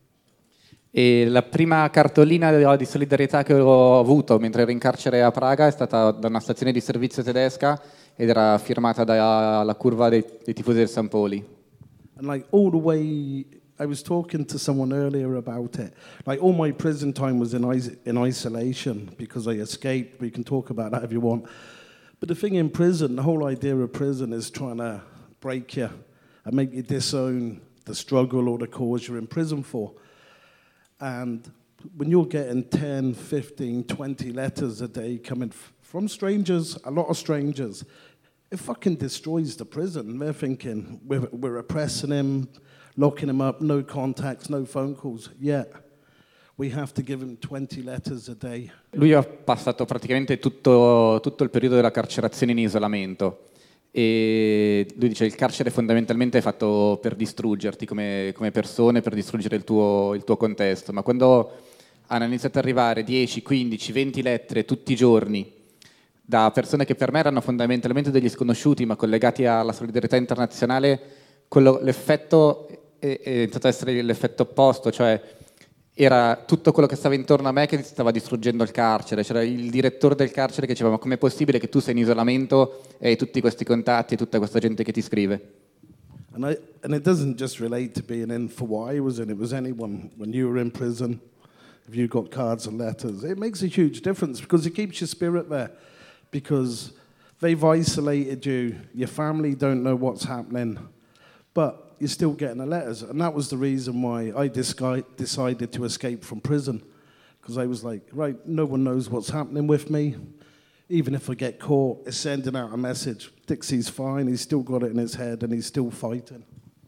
E la prima cartolina di solidarietà che ho avuto mentre ero in carcere a Praga è stata da una stazione di servizio tedesca ed era firmata dalla curva dei, dei tifosi del San Pauli. And like all the way, I was talking to someone earlier about it. Like all my prison time was in is- in isolation because I escaped. We can talk about that if you want. But the thing in prison, the whole idea of prison is trying to break you and make you disown the struggle or the cause you're in prison for. And when you're getting ten, fifteen, twenty letters a day coming f- from strangers, a lot of strangers, it fucking destroys the prison. They're thinking, we're, we're oppressing him, locking him up, no contacts, no phone calls. Yet, we have to give him twenty letters a day. Lui ha passato praticamente tutto, tutto il periodo della carcerazione in isolamento. E lui dice il carcere fondamentalmente è fatto per distruggerti come, come persone, per distruggere il tuo, il tuo contesto, ma quando hanno iniziato ad arrivare dieci, quindici, venti lettere tutti i giorni da persone che per me erano fondamentalmente degli sconosciuti ma collegati alla solidarietà internazionale, quello, l'effetto è, è iniziato ad essere l'effetto opposto, cioè era tutto quello che stava intorno a me che stava distruggendo il carcere. C'era il direttore del carcere che diceva ma com'è possibile che tu sei in isolamento e hai tutti questi contatti e tutta questa gente che ti scrive? And, I, and it doesn't just relate to being in for what I was in, it was anyone. When you were in prison, if you got cards and letters, it makes a huge difference because it keeps your spirit there, because they've isolated you, your family don't know what's happening, but you're still getting the letters. And that was the reason why I disgu- decided to escape from prison, because I was like, right, no one knows what's happening with me. Even if I get caught, it's sending out a message. Dixie's fine, he's still got it in his head and he's still fighting.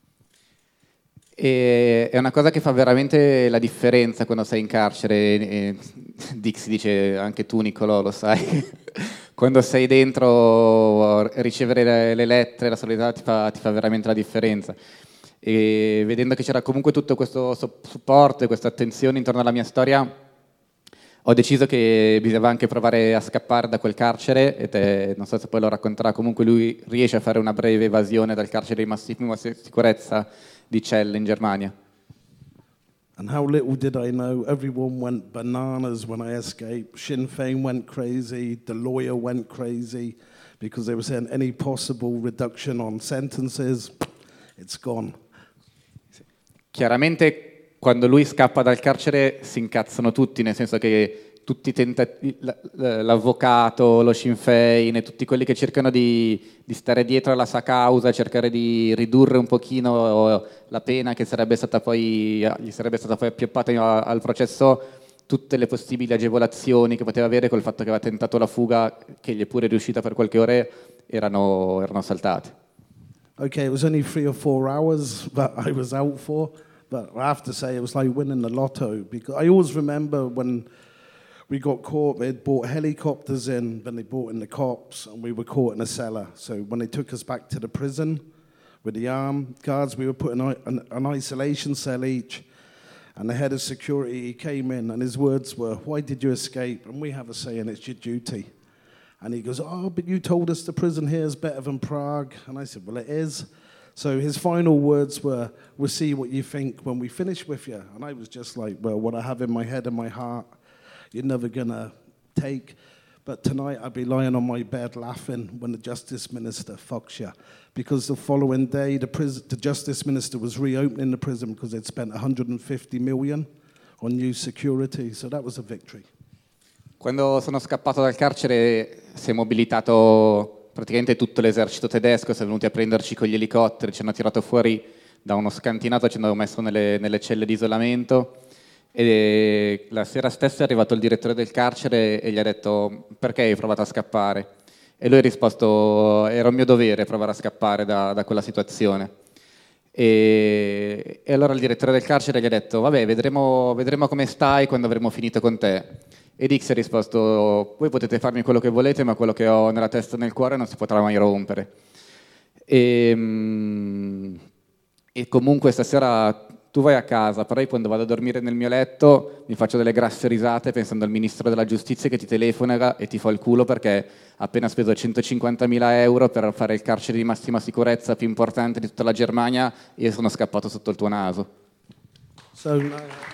E è una cosa che fa veramente la differenza quando sei in carcere. E Dixie dice, anche tu Nicolò lo sai, quando sei dentro ricevere le, le lettere, la solidarietà ti fa, ti fa veramente la differenza. E vedendo che c'era comunque tutto questo supporto e questa attenzione intorno alla mia storia, ho deciso che bisognava anche provare a scappare da quel carcere, e te, non so se poi lo racconterà, comunque lui riesce a fare una breve evasione dal carcere di massima sicurezza di Celle in Germania. And how little did I know, everyone went bananas when I escaped. Sinn Féin went crazy, the lawyer went crazy, because they were saying any possible reduction on sentences, it's gone. Chiaramente quando lui scappa dal carcere si incazzano tutti, nel senso che tutti i tentativi, l'avvocato, lo Sinn Féin e tutti quelli che cercano di, di stare dietro alla sua causa, cercare di ridurre un pochino la pena che sarebbe stata poi, gli sarebbe stata poi appioppata al processo, tutte le possibili agevolazioni che poteva avere col fatto che aveva tentato la fuga, che gli è pure riuscita per qualche ore, erano, erano saltate. Okay, it was only three or four hours that I was out for, but I have to say it was like winning the lotto, because I always remember when we got caught, they'd brought helicopters in, then they brought in the cops, and we were caught in a cellar. So when they took us back to the prison with the armed guards, we were put in an, an isolation cell each, And the head of security, he came in and his words were, "Why did you escape?" And we have a saying, "It's your duty." And he goes, "Oh, but you told us the prison here is better than Prague." And I said, "Well, it is." So his final words were, "We'll see what you think when we finish with you." And I was just like, well, what I have in my head and my heart, you're never going to take. But tonight I'd be lying on my bed laughing when the Justice Minister fucks you. Because the following day, the, pris- the Justice Minister was reopening the prison because they'd spent one hundred fifty million on new security. So that was a victory. Quando sono scappato dal carcere si è mobilitato praticamente tutto l'esercito tedesco, sono venuti a prenderci con gli elicotteri, ci hanno tirato fuori da uno scantinato, ci hanno messo nelle, nelle celle di isolamento. E la sera stessa è arrivato il direttore del carcere e gli ha detto: "Perché hai provato a scappare?" E lui ha risposto: "Era un mio dovere provare a scappare da, da quella situazione." E, e allora il direttore del carcere gli ha detto: "Vabbè, vedremo, vedremo come stai quando avremo finito con te." E Dix ha risposto: "Voi potete farmi quello che volete, ma quello che ho nella testa e nel cuore non si potrà mai rompere." E, e comunque stasera tu vai a casa, però io quando vado a dormire nel mio letto mi faccio delle grasse risate pensando al ministro della giustizia che ti telefona e ti fa il culo perché ha appena speso centocinquantamila euro per fare il carcere di massima sicurezza più importante di tutta la Germania e io sono scappato sotto il tuo naso. So, uh,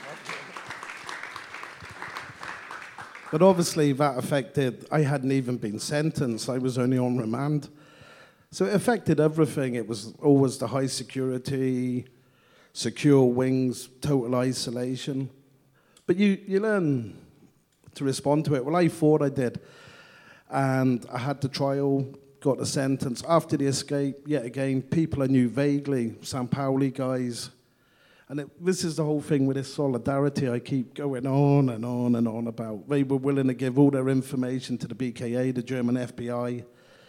but obviously that affected, I hadn't even been sentenced, I was only on remand. So it affected everything. It was always the high security, secure wings, total isolation. But you, you learn to respond to it. Well, I thought I did. And I had the trial, got the sentence. After the escape, yet again, people I knew vaguely, San Pauli guys. And it, this is the whole thing with this solidarity I keep going on and on and on about. They were willing to give all their information to the B K A, the German F B I.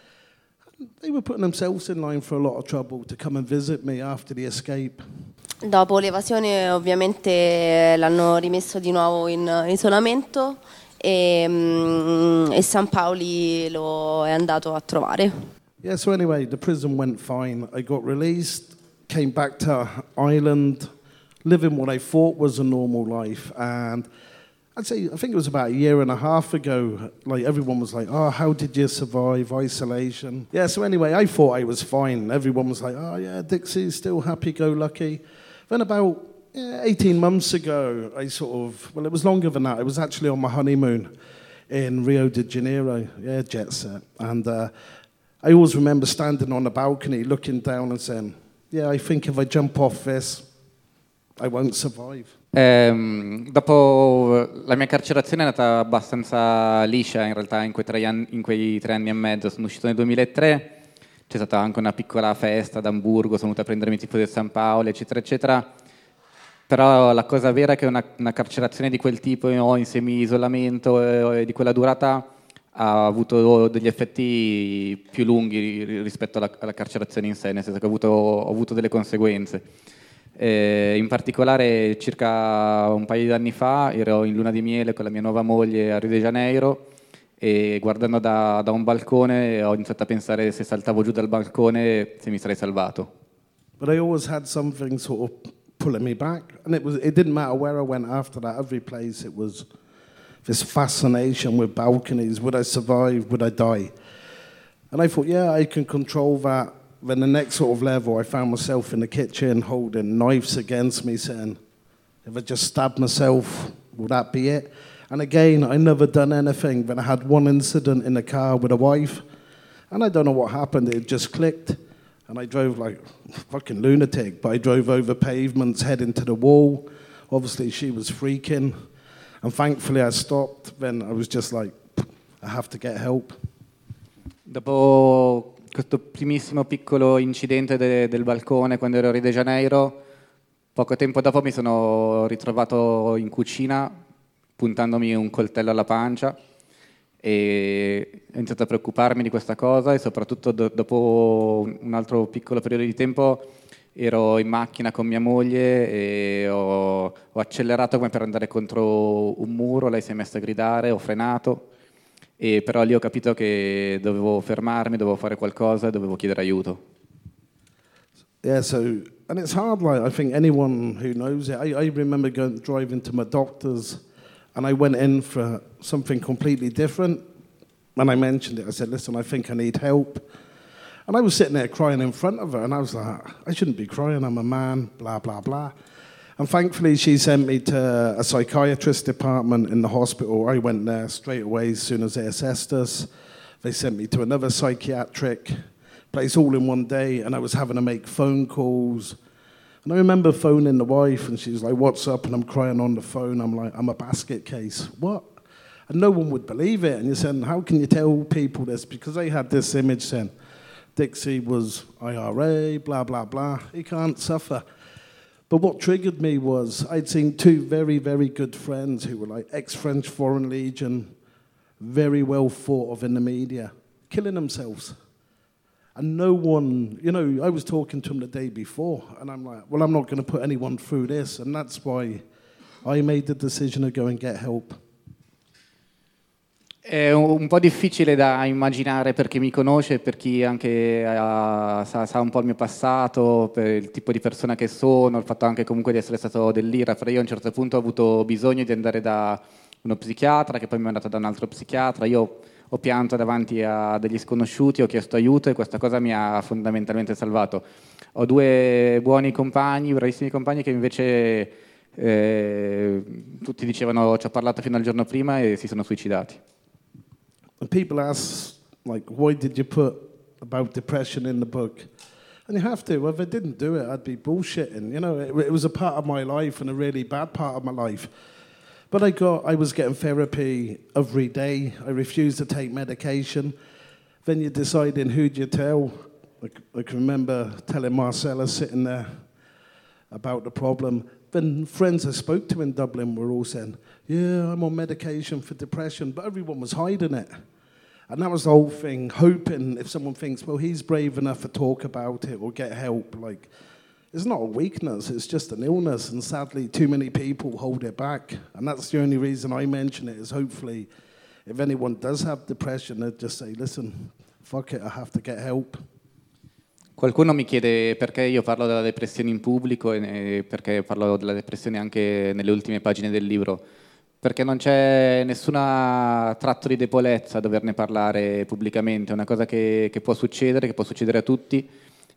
They were putting themselves in line for a lot of trouble to come and visit me after the escape. Dopo l'evasione ovviamente l'hanno rimesso di nuovo in isolamento e, mm, e San Paoli lo è andato a trovare. Yeah, so anyway, the prison went fine. I got released, came back to Ireland, living what I thought was a normal life. And I'd say, I think it was about a year and a half ago, like everyone was like, "Oh, how did you survive isolation?" Yeah, so anyway, I thought I was fine. Everyone was like, "Oh yeah, Dixie's still happy-go-lucky." Then about yeah, eighteen months ago, I sort of, well, it was longer than that. I was actually on my honeymoon in Rio de Janeiro, yeah, jet set. And uh, I always remember standing on the balcony, looking down and saying, "Yeah, I think if I jump off this, I won't survive." Ehm, dopo la mia carcerazione è andata abbastanza liscia in realtà in quei, tre anni, in quei tre anni e mezzo. Sono uscito nel duemilatré, c'è stata anche una piccola festa ad Amburgo, sono venuto a prendermi i tifosi del San Paolo, eccetera, eccetera. Però la cosa vera è che una, una carcerazione di quel tipo o in semi-isolamento e, e di quella durata ha avuto degli effetti più lunghi rispetto alla, alla carcerazione in sé, nel senso che ho avuto, ho avuto delle conseguenze. Eh, in particolare circa un paio di anni fa ero in luna di miele con la mia nuova moglie a Rio de Janeiro e guardando da, da un balcone ho iniziato a pensare se saltavo giù dal balcone se mi sarei salvato. But I always had something sort of pulling me back, and it was it didn't matter where I went after that. Every place it was this fascination with balconies. Would I survive? Would I die? And I thought, yeah, I can control that. Then the next sort of level, I found myself in the kitchen holding knives against me, saying, if I just stabbed myself, will that be it? And again, I never done anything. Then I had one incident in the car with a wife, and I don't know what happened. It just clicked, and I drove like a fucking lunatic, but I drove over pavements, heading to the wall. Obviously, she was freaking, and thankfully I stopped. Then I was just like, I have to get help. Dopo questo primissimo piccolo incidente de- del balcone quando ero a Rio de Janeiro, poco tempo dopo mi sono ritrovato in cucina puntandomi un coltello alla pancia e ho iniziato a preoccuparmi di questa cosa e soprattutto do- dopo un altro piccolo periodo di tempo ero in macchina con mia moglie e ho, ho accelerato come per andare contro un muro, lei si è messa a gridare, ho frenato. E però lì ho capito che dovevo fermarmi, dovevo fare qualcosa, dovevo chiedere aiuto. Yeah, so, and it's hard, like, I think anyone who knows it, I, I remember going, driving to my doctor's, and I went in for something completely different, and I mentioned it, I said, listen, I think I need help. And I was sitting there crying in front of her, and I was like, I shouldn't be crying, I'm a man, blah, blah, blah. And thankfully, she sent me to a psychiatrist department in the hospital. I went there straight away as soon as they assessed us. They sent me to another psychiatric place all in one day, and I was having to make phone calls. And I remember phoning the wife, and she was like, what's up? And I'm crying on the phone. I'm like, I'm a basket case. What? And no one would believe it. And you're saying, how can you tell people this? Because they had this image saying, Dixie was I R A, blah, blah, blah. He can't suffer. But what triggered me was I'd seen two very, very good friends who were like ex-French Foreign Legion, very well thought of in the media, killing themselves. And no one, you know, I was talking to them the day before, and I'm like, well, I'm not going to put anyone through this. And that's why I made the decision to go and get help. È un po' difficile da immaginare per chi mi conosce, per chi anche ha, sa, sa un po' il mio passato, per il tipo di persona che sono, il fatto anche comunque di essere stato dell'I R A F. Io a un certo punto ho avuto bisogno di andare da uno psichiatra, che poi mi ha mandato da un altro psichiatra. Io ho pianto davanti a degli sconosciuti, ho chiesto aiuto e questa cosa mi ha fondamentalmente salvato. Ho due buoni compagni, bravissimi compagni che invece eh, tutti dicevano ci ho parlato fino al giorno prima e si sono suicidati. And people ask, like, why did you put about depression in the book? And you have to. Well, if I didn't do it, I'd be bullshitting. You know, it, it was a part of my life and a really bad part of my life. But I got, I was getting therapy every day. I refused to take medication. Then you're deciding who do you tell. I, I can remember telling Marcella sitting there about the problem. Then friends I spoke to in Dublin were all saying, yeah, I'm on medication for depression, but everyone was hiding it. And that was the whole thing, hoping if someone thinks, well, he's brave enough to talk about it or get help, like, it's not a weakness, it's just an illness, and sadly, too many people hold it back. And that's the only reason I mention it, is hopefully, if anyone does have depression, they'd just say, listen, fuck it, I have to get help. Qualcuno mi chiede perché io parlo della depressione in pubblico e perché parlo della depressione anche nelle ultime pagine del libro. Perché non c'è nessuna tratto di debolezza a doverne parlare pubblicamente, è una cosa che, che può succedere, che può succedere a tutti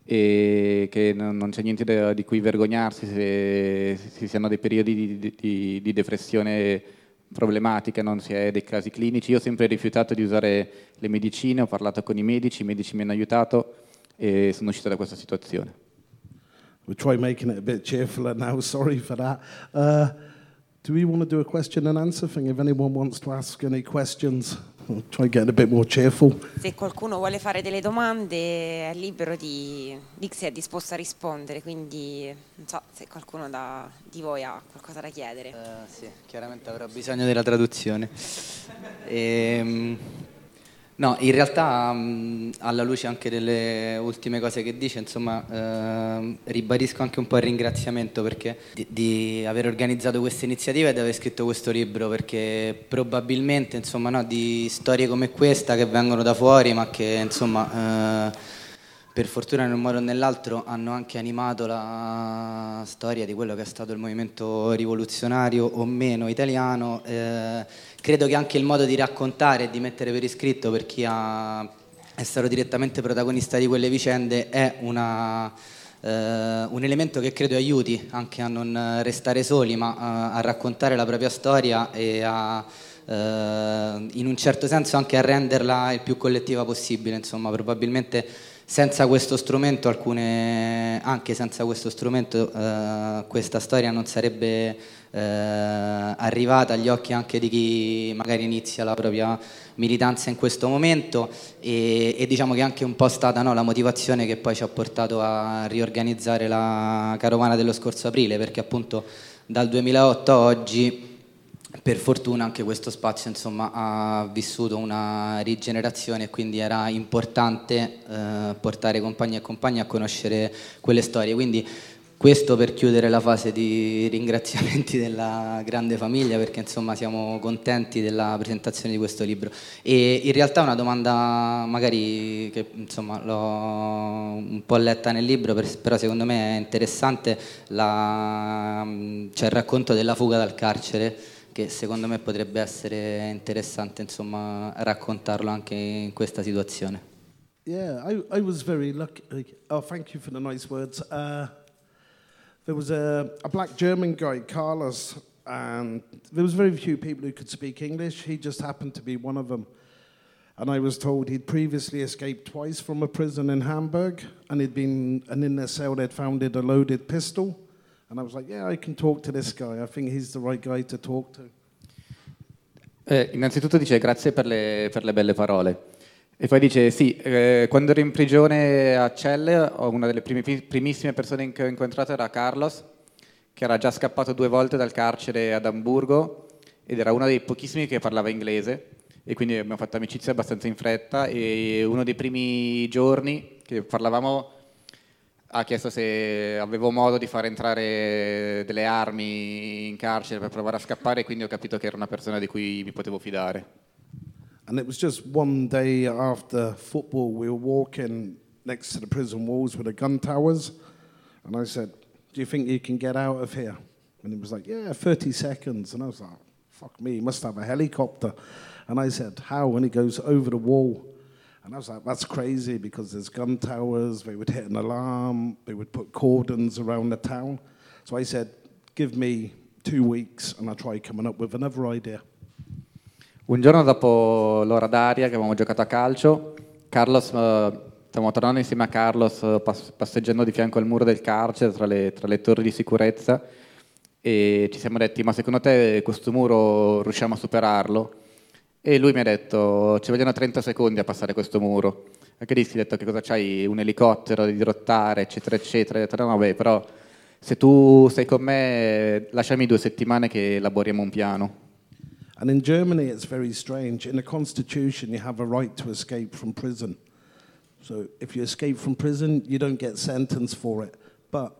e che non, non c'è niente da, di cui vergognarsi se, se si hanno dei periodi di, di, di depressione problematica, non si è dei casi clinici. Io ho sempre rifiutato di usare le medicine, ho parlato con i medici, i medici mi hanno aiutato e sono uscito da questa situazione. We'll try making it a bit cheerfuler now, sorry for that. Uh, do we want to do a question and answer thing? If anyone wants to ask any questions, we'll try getting a bit more cheerful. Se qualcuno vuole fare delle domande è libero, di Dixie è disposto a rispondere, quindi non so se qualcuno da, di voi ha qualcosa da chiedere. Uh, sì, chiaramente avrò bisogno della traduzione. Ehm... No, in realtà mh, alla luce anche delle ultime cose che dice, insomma, eh, ribadisco anche un po' il ringraziamento perché di, di aver organizzato questa iniziativa e di aver scritto questo libro, perché probabilmente, insomma, no, di storie come questa che vengono da fuori ma che, insomma, eh, per fortuna in un modo o nell'altro hanno anche animato la storia di quello che è stato il movimento rivoluzionario o meno italiano. Eh, credo che anche il modo di raccontare e di mettere per iscritto per chi ha, è stato direttamente protagonista di quelle vicende è una, eh, un elemento che credo aiuti anche a non restare soli, ma a, a raccontare la propria storia e a, eh, in un certo senso anche a renderla il più collettiva possibile. Insomma, probabilmente senza questo strumento, alcune, anche senza questo strumento, eh, questa storia non sarebbe eh, arrivata agli occhi anche di chi magari inizia la propria militanza in questo momento e, e diciamo che è anche un po' stata, no, la motivazione che poi ci ha portato a riorganizzare la carovana dello scorso aprile, perché appunto dal duemilaotto a oggi per fortuna anche questo spazio, insomma, ha vissuto una rigenerazione e quindi era importante eh, portare compagni e compagni a conoscere quelle storie. Quindi Questo per chiudere la fase di ringraziamenti della grande famiglia, perché insomma siamo contenti della presentazione di questo libro. E in realtà una domanda magari che insomma l'ho un po' letta nel libro, però secondo me è interessante, la, c'è il racconto della fuga dal carcere, che secondo me potrebbe essere interessante insomma raccontarlo anche in questa situazione. Yeah, I, I was very lucky. Oh, thank you for the nice words. Uh, There was a, a black German guy, Carlos, and there was very few people who could speak English. He just happened to be one of them. And I was told he'd previously escaped twice from a prison in Hamburg, and he'd been, and in their cell they'd found a loaded pistol. And I was like, yeah, I can talk to this guy. I think he's the right guy to talk to. Eh, innanzitutto dice grazie per le, per le belle parole. E poi dice, sì, eh, quando ero in prigione a Celle, una delle primi, primissime persone che ho incontrato era Carlos, che era già scappato due volte dal carcere ad Amburgo ed era uno dei pochissimi che parlava inglese e quindi abbiamo fatto amicizia abbastanza in fretta e uno dei primi giorni che parlavamo ha chiesto se avevo modo di far entrare delle armi in carcere per provare a scappare e quindi ho capito che era una persona di cui mi potevo fidare. And it was just one day after football, we were walking next to the prison walls with the gun towers. And I said, do you think you can get out of here? And he was like, yeah, thirty seconds. And I was like, fuck me, he must have a helicopter. And I said, how? And he goes, over the wall. And I was like, that's crazy because there's gun towers. They would hit an alarm. They would put cordons around the town. So I said, give me two weeks and I'll try coming up with another idea. Un giorno dopo l'ora d'aria che avevamo giocato a calcio, Carlos, eh, stavamo tornando insieme a Carlos eh, pass- passeggiando di fianco al muro del carcere tra le, tra le torri di sicurezza e ci siamo detti ma secondo te questo muro riusciamo a superarlo? E lui mi ha detto ci vogliono trenta secondi a passare questo muro. Anche lì si è detto che cosa c'hai, un elicottero di dirottare eccetera eccetera. Ho detto no vabbè però se tu sei con me lasciami due settimane che elaboriamo un piano. And in Germany, it's very strange. In the constitution, you have a right to escape from prison. So if you escape from prison, you don't get sentenced for it. But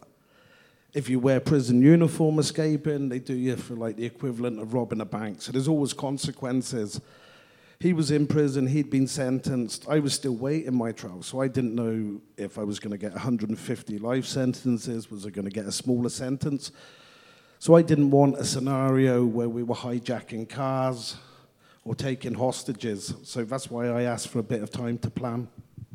if you wear prison uniform escaping, they do you for like the equivalent of robbing a bank. So there's always consequences. He was in prison, he'd been sentenced. I was still waiting my trial, so I didn't know if I was going to get one hundred fifty life sentences, was I going to get a smaller sentence. So I didn't want a scenario where we were hijacking cars or taking hostages. So that's why I asked for a bit of time to plan.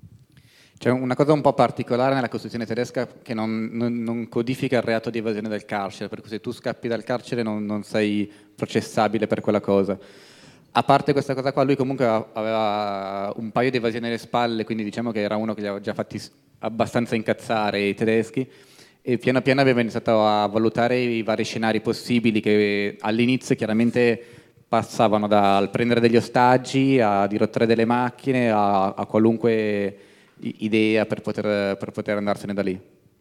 C'è una cosa un po' particolare nella Costituzione tedesca che non, non, non codifica il reato di evasione del carcere, per cui se tu scappi dal carcere non, non sei processabile per quella cosa. A parte questa cosa qua, lui comunque aveva un paio di evasioni alle spalle, quindi diciamo che era uno che li aveva già fatti abbastanza incazzare i tedeschi, e piano piano abbiamo iniziato a valutare i vari scenari possibili che all'inizio chiaramente passavano dal prendere degli ostaggi a dirottare delle macchine a, a qualunque idea per poter, per poter andarsene da lì.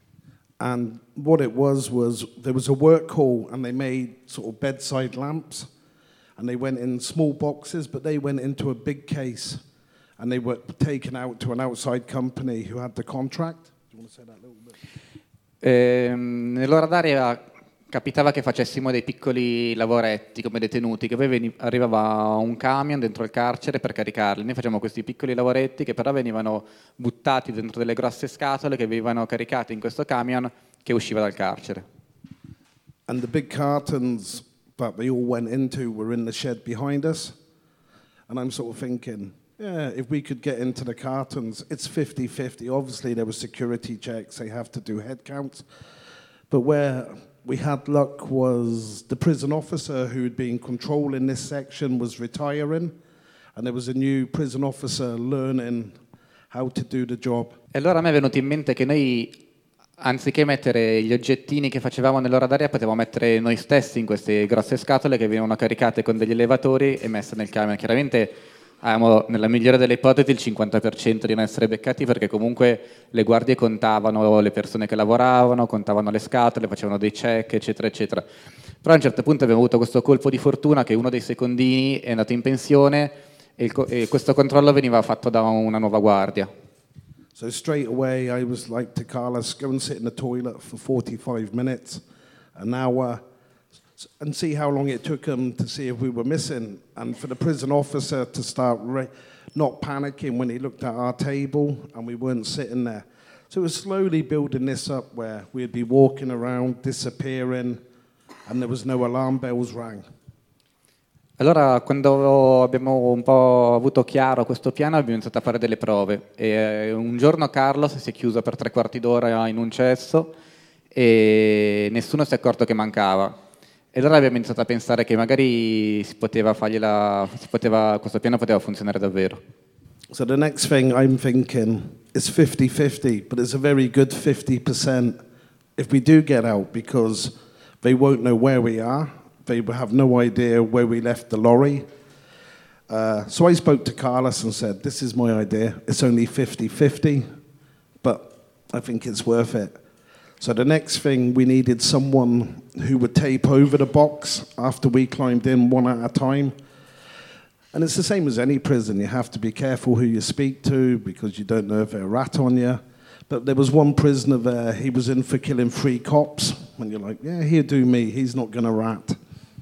And what it was was there was a work hall and they made sort of bedside lamps and they went in small boxes but they went into a big case and they were taken out to an outside company who had the contract. Do you want to say that a little bit? Eh, nell'ora d'aria capitava che facessimo dei piccoli lavoretti come detenuti, che poi veni- arrivava un camion dentro il carcere per caricarli. Noi facciamo questi piccoli lavoretti che però venivano buttati dentro delle grosse scatole che venivano caricate in questo camion che usciva dal carcere. And the big cartons that they all went into were in the shed behind us. And I'm sort of thinking, yeah, if we could get into the cartons, it's fifty-fifty. Obviously, there were security checks. They have to do head counts. But where we had luck was the prison officer who had been controlling this section was retiring. And there was a new prison officer learning how to do the job. E allora a me è venuto in mente che noi, anziché mettere gli oggettini che facevamo nell'ora d'aria, potevamo mettere noi stessi in queste grosse scatole che venivano caricate con degli elevatori e messe nel camion. Chiaramente avevamo, nella migliore delle ipotesi, il cinquanta per cento di non essere beccati perché comunque le guardie contavano le persone che lavoravano, contavano le scatole, facevano dei check, eccetera, eccetera. Però a un certo punto abbiamo avuto questo colpo di fortuna che uno dei secondini è andato in pensione e, il, e questo controllo veniva fatto da una nuova guardia. So straight away, I was like to Carlos, go and sit in the toilet for forty-five minutes, an hour, and see how long it took him to see if we were missing. And for the prison officer to start re- not panicking when he looked at our table and we weren't sitting there. So it was slowly building this up where we'd be walking around, disappearing, and there was no alarm bells rang. Allora, quando abbiamo un po' avuto chiaro questo piano, abbiamo iniziato a fare delle prove. E un giorno Carlos si è chiuso per tre quarti d'ora in un cesso e nessuno si è accorto che mancava. E allora abbiamo iniziato a pensare che magari si poteva fargliela, si poteva, questo piano poteva funzionare davvero. So the next thing I'm thinking is fifty-fifty, but it's a very good fifty percent if we do get out, because they won't know where we are. They have no idea where we left the lorry. Uh, so I spoke to Carlos and said, this is my idea. It's only fifty-fifty, but I think it's worth it. So the next thing, we needed someone who would tape over the box after we climbed in one at a time. And it's the same as any prison. You have to be careful who you speak to because you don't know if they'll rat on you. But there was one prisoner there, he was in for killing three cops. And you're like, yeah, he'll do me, he's not going to rat.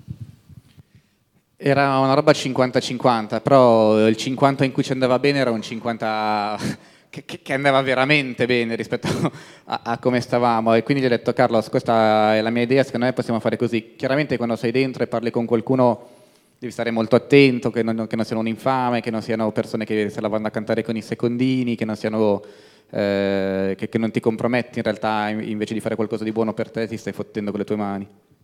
Era una roba cinquanta cinquanta, però il cinquanta in cui ci andava bene era un cinquanta che, che andava veramente bene rispetto a, a come stavamo. E quindi gli ho detto, Carlos, questa è la mia idea, secondo me possiamo fare così. Chiaramente quando sei dentro e parli con qualcuno devi stare molto attento, che non, che non siano un infame, che non siano persone che se la vanno a cantare con i secondini, che non siano... Eh, che, che non ti comprometti in realtà, invece di fare qualcosa di buono per te ti stai fottendo con le tue mani.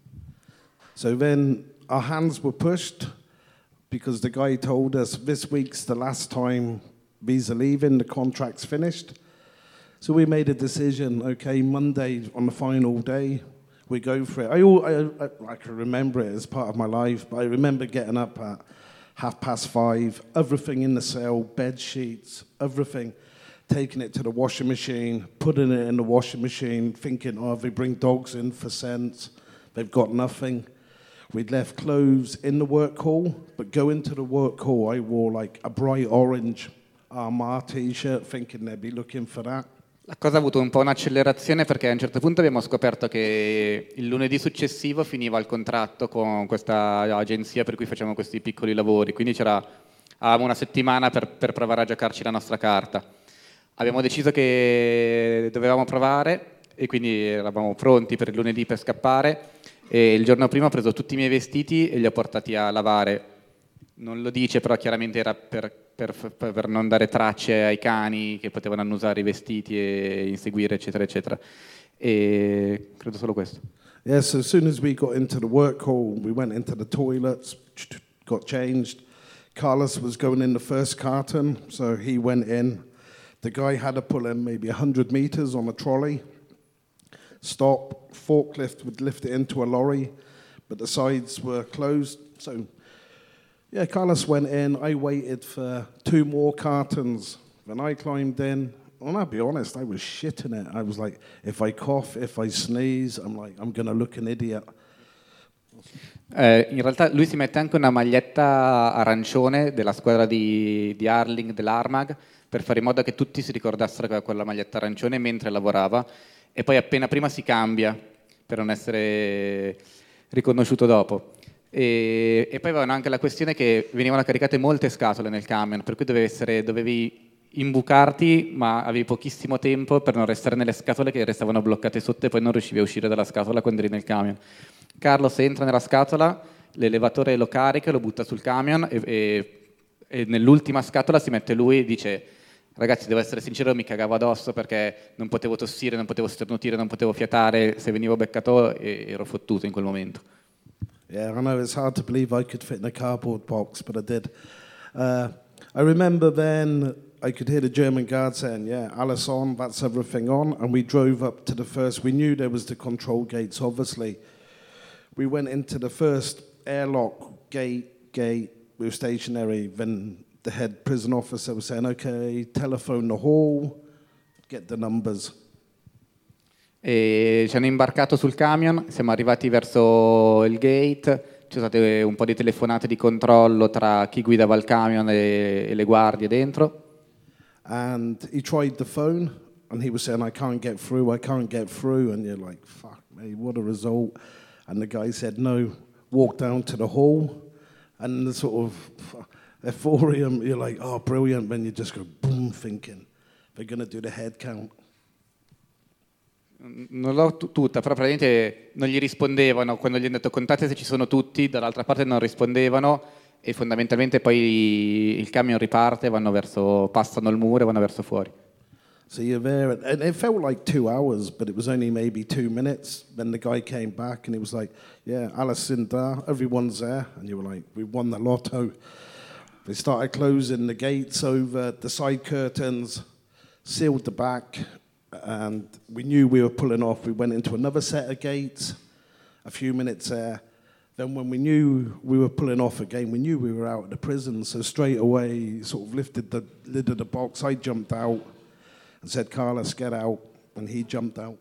So then our hands were pushed because the guy told us this week's the last time these are leaving, the contract's finished. So we made a decision, okay, Monday on the final day, we go for it. I, I, I, I can remember it as part of my life, but I remember getting up at half past five, everything in the cell, bed sheets, everything, taking it to the washing machine, putting it in the washing machine, thinking, oh, if they bring dogs in for scent, they've got nothing. We'd left clothes in the work hall, but going to the work hall, I wore like a bright orange Armar t-shirt, thinking they'd be looking for that. La cosa ha avuto un po' un'accelerazione perché a un certo punto abbiamo scoperto che il lunedì successivo finiva il contratto con questa agenzia per cui facciamo questi piccoli lavori, quindi c'era, avevamo una settimana per, per provare a giocarci la nostra carta. Abbiamo deciso che dovevamo provare e quindi eravamo pronti per il lunedì per scappare e il giorno prima ho preso tutti i miei vestiti e li ho portati a lavare. Non lo dice, però chiaramente era per, per, per non dare tracce ai cani che potevano annusare i vestiti e inseguire, eccetera, eccetera. E credo solo questo. Yeah, so as soon as we got into the work hall, we went into the toilets, got changed. Carlos was going in the first carton, so he went in. The guy had to pull in maybe one hundred meters on a trolley, stop, forklift would lift it into a lorry, but the sides were closed. So, yeah, Carlos went in. I waited for two more cartons. Then I climbed in. And I'll be honest, I was shitting it. I was like, if I cough, if I sneeze, I'm like, I'm going to look an idiot. Eh, in realtà lui si mette anche una maglietta arancione della squadra di, di Arling, dell'Armag, per fare in modo che tutti si ricordassero che aveva quella maglietta arancione mentre lavorava, e poi appena prima si cambia per non essere riconosciuto dopo. E, e poi avevano anche la questione che venivano caricate molte scatole nel camion, per cui dovevi, essere, dovevi imbucarti, ma avevi pochissimo tempo per non restare nelle scatole che restavano bloccate sotto e poi non riuscivi a uscire dalla scatola quando eri nel camion. Carlos entra nella scatola, l'elevatore lo carica, lo butta sul camion e, e, e nell'ultima scatola si mette lui e dice: ragazzi, devo essere sincero, mi cagavo addosso perché non potevo tossire, non potevo sternutire, non potevo fiatare, se venivo beccato ero fottuto in quel momento. Yeah, I know it's hard to believe I could fit in a cardboard box, but I did. Uh, I remember then I could hear the German guard saying, yeah, alles on, that's everything on, and we drove up to the first, we knew there was the control gates, obviously. We went into the first airlock gate, gate, we were stationary, then the head prison officer was saying, okay, telephone the hall, get the numbers. E ci hanno imbarcato sul camion, siamo arrivati verso il gate, ci sono state un po' di telefonate di controllo tra chi guidava il camion e, e le guardie dentro. And he tried the phone, and he was saying, I can't get through, I can't get through. And you're like, fuck me, what a result. And the guy said, no, walk down to the hall. And the sort of euphorium, you're like, oh, brilliant. Then you just go, boom, thinking, they're going to do the head count. Non l'ho t- tutta, però praticamente non gli rispondevano. Quando gli hanno detto contate se ci sono tutti, dall'altra parte non rispondevano e fondamentalmente poi il camion riparte, vanno verso, passano il muro e vanno verso fuori. So you're there, and it felt like two hours, but it was only maybe two minutes. Then the guy came back and he was like, yeah, Alison there, everyone's there. And you were like, we won the lotto. They started closing the gates over, the side curtains, sealed the back, and we knew we were pulling off. We went into another set of gates, a few minutes there. Then when we knew we were pulling off again, we knew we were out of the prison. So straight away, sort of lifted the lid of the box. I jumped out and said, Carlos, get out. And he jumped out.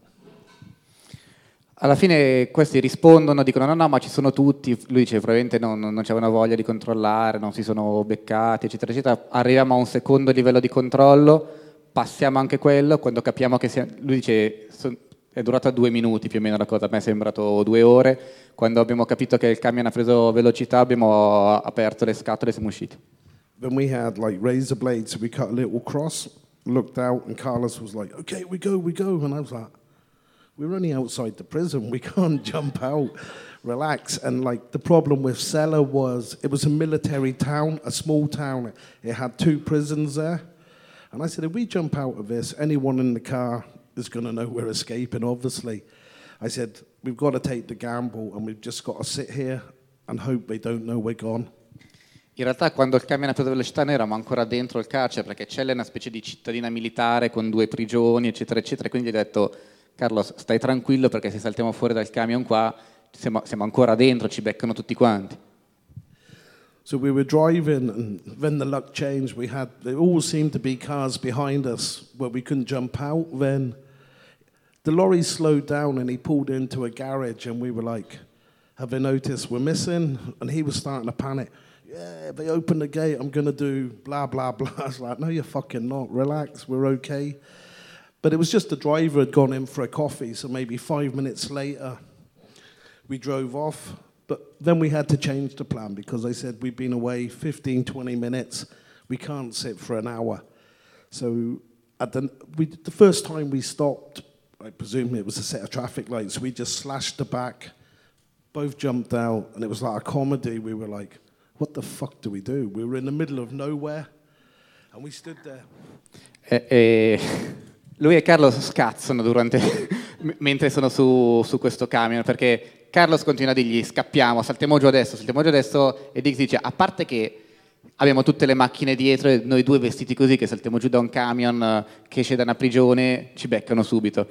Alla fine questi rispondono, dicono no no ma ci sono tutti, lui dice probabilmente non, non c'avevano voglia di controllare, non si sono beccati eccetera eccetera, arriviamo a un secondo livello di controllo, passiamo anche quello, quando capiamo che sia, lui dice son, è durata due minuti più o meno la cosa, a me è sembrato due ore, quando abbiamo capito che il camion ha preso velocità abbiamo aperto le scatole e siamo usciti. Then we had like razor blades, so we cut a little cross, looked out and Carlos was like, okay, we go, we go, and I was like, we're only outside the prison. We can't jump out. Relax. And like the problem with Celle was it was a military town, a small town. It had two prisons there. And I said, if we jump out of this, anyone in the car is going to know we're escaping, obviously. I said, we've got to take the gamble and we've just got to sit here and hope they don't know we're gone. In realtà quando il camion ha preso velocità noi eravamo ancora dentro il carcere perché Celle è una specie di cittadina militare con due prigioni eccetera eccetera, quindi gli ho detto Carlos, stai tranquillo perché se saltiamo fuori dal camion qua siamo, siamo ancora dentro, ci beccano tutti quanti. So we were driving and then the luck changed. We had, there all seemed to be cars behind us where we couldn't jump out. Then the lorry slowed down and he pulled into a garage and we were like, have they noticed we're missing? And he was starting to panic. Yeah, they opened the gate, I'm going to do blah, blah, blah. I was like, no, you're fucking not. Relax, we're okay. But it was just the driver had gone in for a coffee, so maybe five minutes later, we drove off. But then we had to change the plan because I said we've been away fifteen, twenty minutes. We can't sit for an hour. So at the, we, the first time we stopped, I presume it was a set of traffic lights, we just slashed the back, both jumped out, and it was like a comedy. We were like, what the fuck do we do? We were in the middle of nowhere, and we stood there. E, e... Lui e Carlos scazzano durante, mentre sono su, su questo camion, perché Carlos continua a dirgli scappiamo, saltiamo giù adesso, saltiamo giù adesso, e Dix dice a parte che abbiamo tutte le macchine dietro e noi due vestiti così che saltiamo giù da un camion che esce da una prigione, ci beccano subito.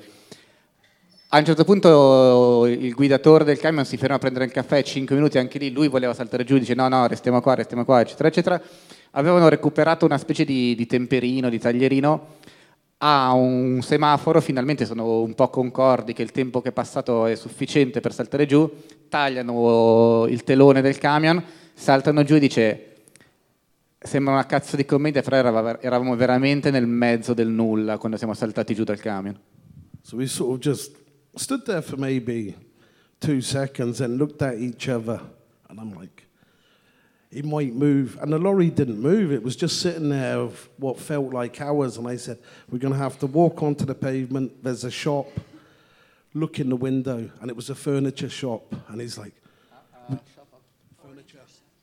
A un certo punto il guidatore del camion si ferma a prendere il caffè, cinque minuti, anche lì lui voleva saltare giù, dice no no restiamo qua, restiamo qua, eccetera eccetera. Avevano recuperato una specie di, di temperino, di taglierino. A un semaforo, finalmente sono un po' concordi che il tempo che è passato è sufficiente per saltare giù, tagliano il telone del camion, saltano giù e dice sembra una cazzo di commedia, però eravamo veramente nel mezzo del nulla quando siamo saltati giù dal camion. So we sort of just stood there for maybe two seconds and looked at each other and I'm like, he might move. And the lorry didn't move. It was just sitting there of what felt like hours. And I said, we're going to have to walk onto the pavement. There's a shop. Look in the window. And it was a furniture shop. And he's like, uh, uh, furniture.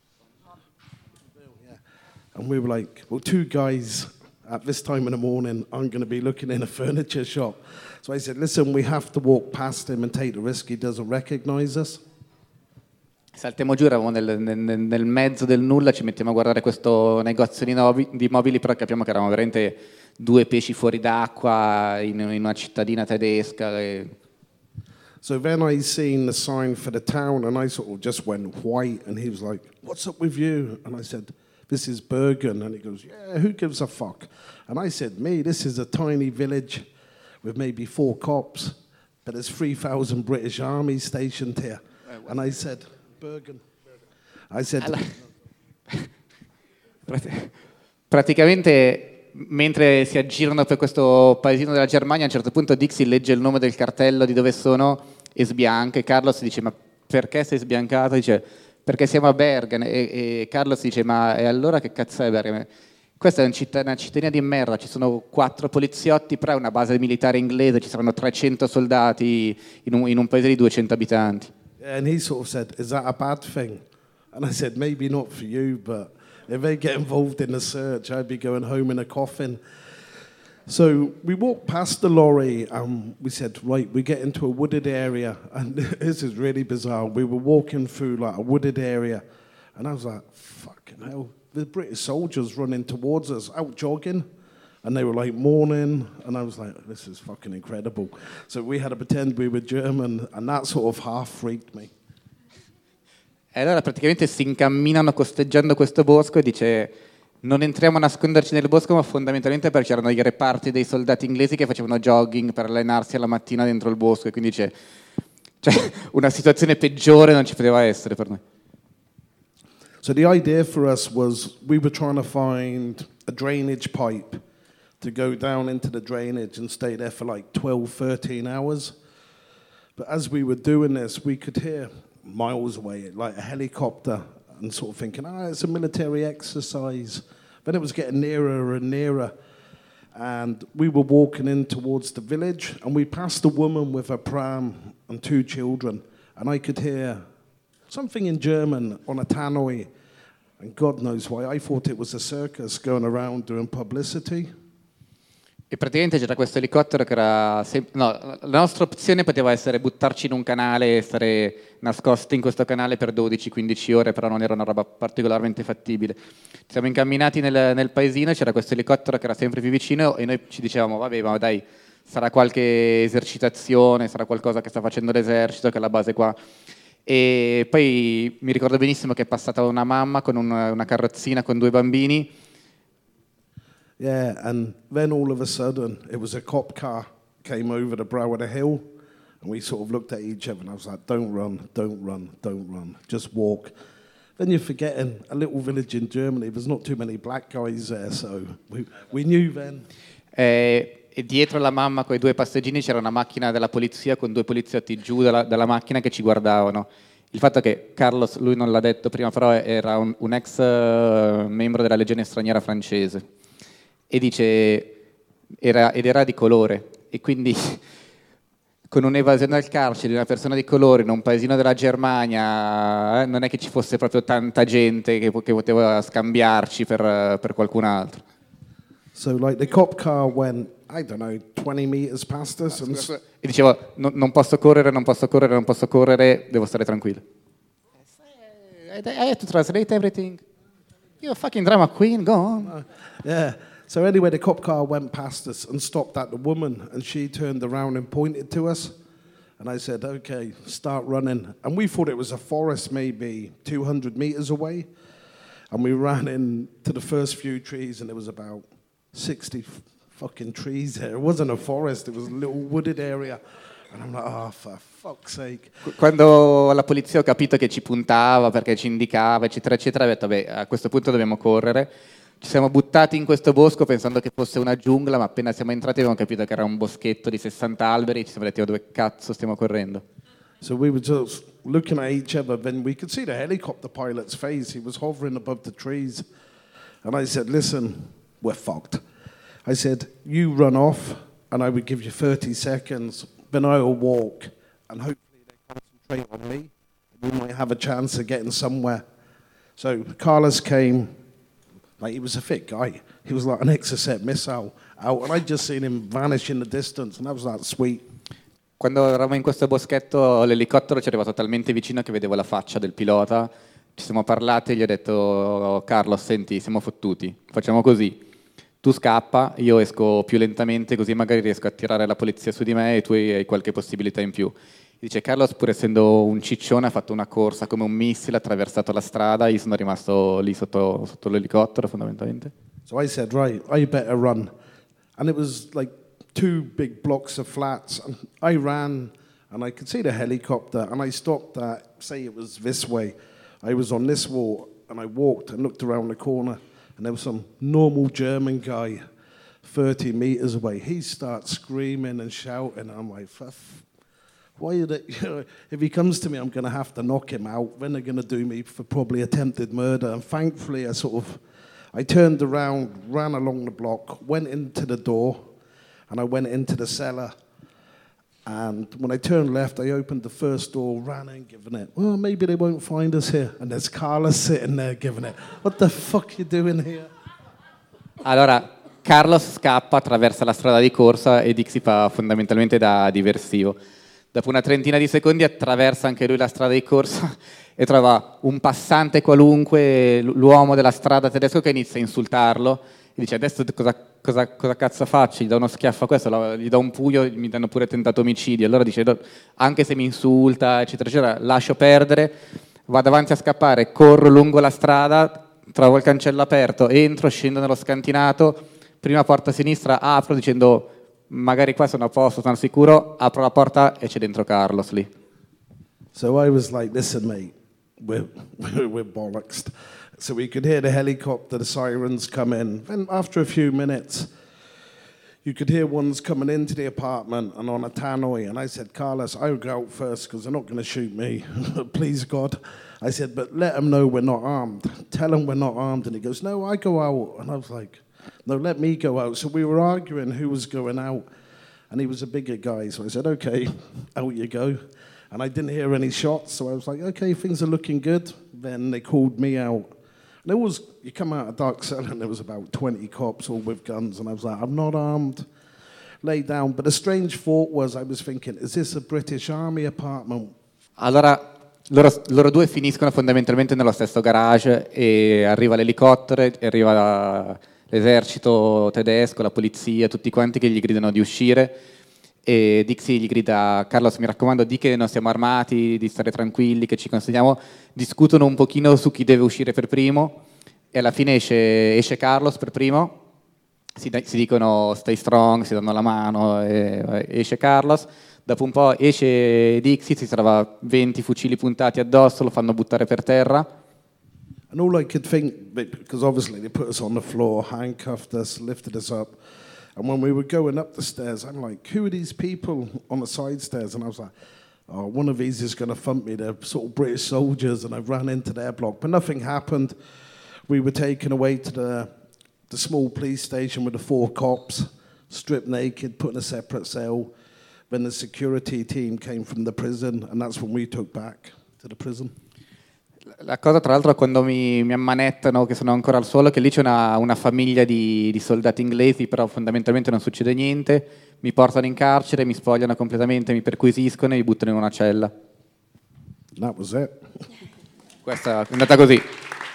Yeah. And we were like, well, two guys at this time in the morning aren't going to be looking in a furniture shop. So I said, listen, we have to walk past him and take the risk he doesn't recognize us. Saltiamo giù, eravamo nel, nel, nel mezzo del nulla, ci mettiamo a guardare questo negozio di, novi, di mobili, però capiamo che eravamo veramente due pesci fuori d'acqua in, in una cittadina tedesca. E... So then I seen the sign for the town and I sort of just went white and he was like, what's up with you? And I said, this is Bergen. And he goes, yeah, who gives a fuck? And I said, me, this is a tiny village with maybe four cops, but there's three thousand British Army stationed here. And I said... Bergen. I said, allora, praticamente mentre si aggirano per questo paesino della Germania, a un certo punto Dixie legge il nome del cartello di dove sono e sbianca, e Carlos dice ma perché sei sbiancato? Dice perché siamo a Bergen, e, e Carlos dice ma e allora che cazzo è Bergen? Questa è una, citt- una cittadina di merda, ci sono quattro poliziotti, però è una base militare inglese, ci saranno trecento soldati in un, in un paese di duecento abitanti. And he sort of said, is that a bad thing? And I said, maybe not for you, but if they get involved in the search, I'd be going home in a coffin. So we walked past the lorry and we said, right, we get into a wooded area. And this is really bizarre. We were walking through like a wooded area. And I was like, fucking hell. The British soldiers running towards us, out jogging. And they were like mourning. And I was like, this is fucking incredible. So we had to pretend we were German. And that sort of half freaked me. E allora praticamente si incamminano costeggiando questo bosco e dice non entriamo a nasconderci nel bosco, ma fondamentalmente perché c'erano i reparti dei soldati inglesi che facevano jogging per allenarsi alla mattina dentro il bosco, e quindi dice cioè, una situazione peggiore non ci poteva essere per noi. So the idea for us was we were trying to find a drainage pipe to go down into the drainage and stay there for like twelve, thirteen hours. But as we were doing this, we could hear miles away, like a helicopter, and sort of thinking, ah, oh, it's a military exercise. Then it was getting nearer and nearer. And we were walking in towards the village, and we passed a woman with a pram and two children. And I could hear something in German on a tannoy. And God knows why. I thought it was a circus going around doing publicity. E praticamente c'era questo elicottero che era... Sem- no, la nostra opzione poteva essere buttarci in un canale e stare nascosti in questo canale per dodici quindici ore, però non era una roba particolarmente fattibile. Ci siamo incamminati nel, nel paesino, c'era questo elicottero che era sempre più vicino e noi ci dicevamo, vabbè, ma dai, sarà qualche esercitazione, sarà qualcosa che sta facendo l'esercito, che è la base qua. E poi mi ricordo benissimo che è passata una mamma con un, una carrozzina con due bambini. Yeah, and then all of a sudden, it was a cop car came over the brow of the hill, and we sort of looked at each other, and I was like, don't run, don't run, don't run, just walk. Then you're forgetting, a little village in Germany, there's not too many black guys there, so we, we knew then. Eh, e dietro la mamma con i due passeggini c'era una macchina della polizia con due poliziotti giù dalla, dalla macchina che ci guardavano. Il fatto è che Carlos, lui non l'ha detto prima, però era un, un ex uh, membro della legione straniera francese. E dice, era, ed era di colore, e quindi con un'evasione dal carcere di una persona di colore in un paesino della Germania, eh, non è che ci fosse proprio tanta gente che, che poteva scambiarci per, per qualcun altro. So like the cop car went, I don't know, twenty meters past us. And e dicevo, no, non posso correre, non posso correre, non posso correre, devo stare tranquillo. I, I have to translate everything. You're a fucking drama queen, go on. Uh, yeah. So anyway, the cop car went past us and stopped at the woman, and she turned around and pointed to us. And I said, okay, start running. And we thought it was a forest maybe two hundred meters away. And we ran into the first few trees, and there was about sixty f- fucking trees there. It wasn't a forest, it was a little wooded area. And I'm like, oh, for fuck's sake. Quando la polizia ha capito che ci puntava, perché ci indicava, eccetera, eccetera, ha detto, beh, a questo punto dobbiamo correre. Ci siamo buttati in questo bosco pensando che fosse una giungla, ma appena siamo entrati abbiamo capito che era un boschetto di sessanta alberi, ci siamo detti, oh, dove cazzo stiamo correndo? So we were just looking at each other, then we could see the helicopter pilot's face. He was hovering above the trees. And I said, listen, we're fucked. I said, you run off, and I would give you thirty seconds, then I'll walk, and hopefully they concentrate on me, and we might have a chance of getting somewhere. So Carlos came. Like, he was a fit guy. He was like an Exocet missile out, and I'd just seen him vanish in the distance, and I was like, sweet. Quando eravamo in questo boschetto, l'elicottero ci è arrivato talmente vicino che vedevo la faccia del pilota. Ci siamo parlati e gli ho detto, oh, Carlos, senti, siamo fottuti. Facciamo così. Tu scappa, io esco più lentamente, così magari riesco a tirare la polizia su di me e tu hai qualche possibilità in più. Dice, Carlos, pur essendo un ciccione, ha fatto una corsa come un missile, ha attraversato la strada, io sono rimasto lì sotto, sotto l'elicottero, fondamentalmente. So I said, right, I better run. And it was like two big blocks of flats. And I ran, and I could see the helicopter, and I stopped at, say it was this way. I was on this wall, and I walked and looked around the corner, and there was some normal German guy. thirty meters away. He starts screaming and shouting. I'm like, Fuff. Why are they, you know, if he comes to me, I'm going to have to knock him out. Then they're going to do me for probably attempted murder. And thankfully, I sort of, I turned around, ran along the block, went into the door, and I went into the cellar. And when I turned left, I opened the first door, ran in, giving it, well, maybe they won't find us here. And there's Carlos sitting there giving it, what the fuck you doing here? Allora, Carlos scappa, attraversa la strada di corsa e Dixie fa fondamentalmente da diversivo. Dopo una trentina di secondi attraversa anche lui la strada di corsa e trova un passante qualunque, l'uomo della strada tedesco, che inizia a insultarlo e dice adesso cosa, cosa, cosa cazzo faccio? Gli do uno schiaffo a questo, gli do un pugno, mi danno pure tentato omicidio. Allora dice anche se mi insulta eccetera eccetera lascio perdere, vado avanti a scappare, corro lungo la strada, trovo il cancello aperto, entro, scendo nello scantinato, prima porta a sinistra, apro dicendo magari qua sono a posto, sono sicuro, apro la porta e c'è dentro Carlos lì. So I was like, listen mate, we're, we're, we're bollocks. So we could hear the helicopter, the sirens come in. Then after a few minutes, you could hear ones coming into the apartment and on a tannoy. And I said, Carlos, I would go out first because they're not going to shoot me. Please God. I said, but let them know we're not armed. Tell them we're not armed. And he goes, no, I go out. And I was like, no, let me go out. So we were arguing who was going out. And he was a bigger guy. So I said, okay, out you go. And I didn't hear any shots. So I was like, okay, things are looking good. Then they called me out. And it was, you come out of dark cell and there was about twenty cops all with guns. And I was like, I'm not armed. Lay down. But the strange thought was, I was thinking, is this a British Army apartment? Allora, loro, loro due finiscono fondamentalmente nello stesso garage e arriva l'elicottero, e arriva la, l'esercito tedesco, la polizia, tutti quanti che gli gridano di uscire. E Dixie gli grida, Carlos mi raccomando di che non siamo armati, di stare tranquilli, che ci consegniamo. Discutono un pochino su chi deve uscire per primo e alla fine esce, esce Carlos per primo, si, si dicono stay strong, si danno la mano, e, esce Carlos. Dopo un po' esce Dixie, si trova venti fucili puntati addosso, lo fanno buttare per terra. And all I could think, because obviously they put us on the floor, handcuffed us, lifted us up. And when we were going up the stairs, I'm like, who are these people on the side stairs? And I was like, oh, one of these is going to thump me. They're sort of British soldiers. And I ran into their block. But nothing happened. We were taken away to the, the small police station with the four cops, stripped naked, put in a separate cell. Then the security team came from the prison. And that's when we took back to the prison. La cosa, tra l'altro, quando mi, mi ammanettano che sono ancora al suolo, che lì c'è una, una famiglia di, di soldati inglesi, però fondamentalmente non succede niente, mi portano in carcere, mi spogliano completamente, mi perquisiscono e mi buttano in una cella. That was it. Questa è andata così.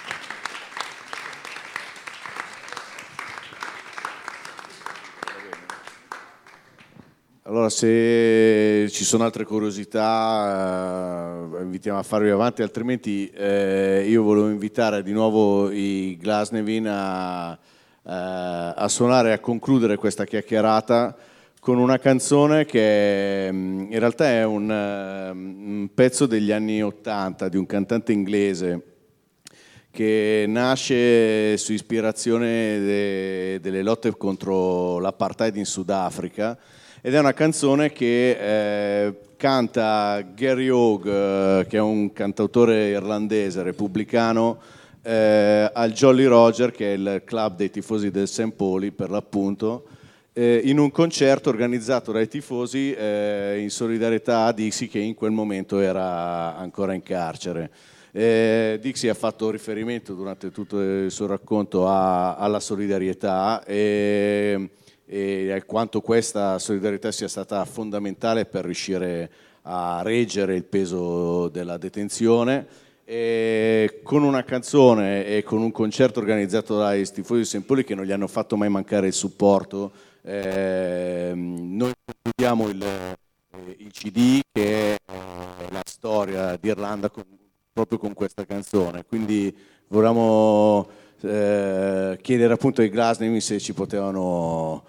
Allora, se ci sono altre curiosità, eh, invitiamo a farvi avanti, altrimenti eh, io volevo invitare di nuovo i Glasnevin a, eh, a suonare e a concludere questa chiacchierata con una canzone che in realtà è un, un pezzo degli anni Ottanta di un cantante inglese che nasce su ispirazione de, delle lotte contro l'apartheid in Sudafrica. Ed è una canzone che eh, canta Gary Hogue, eh, che è un cantautore irlandese repubblicano, eh, al Jolly Roger, che è il club dei tifosi del Saint Pauli per l'appunto, eh, in un concerto organizzato dai tifosi eh, in solidarietà a Dixie, che in quel momento era ancora in carcere. Eh, Dixie ha fatto riferimento durante tutto il suo racconto a, alla solidarietà e e a quanto questa solidarietà sia stata fondamentale per riuscire a reggere il peso della detenzione. E con una canzone e con un concerto organizzato dai tifosi di Saint Pauli che non gli hanno fatto mai mancare il supporto, eh, noi concludiamo il, il C D che è la storia d'Irlanda con, proprio con questa canzone. Quindi volevamo Eh, chiedere appunto ai Glasnevin se ci potevano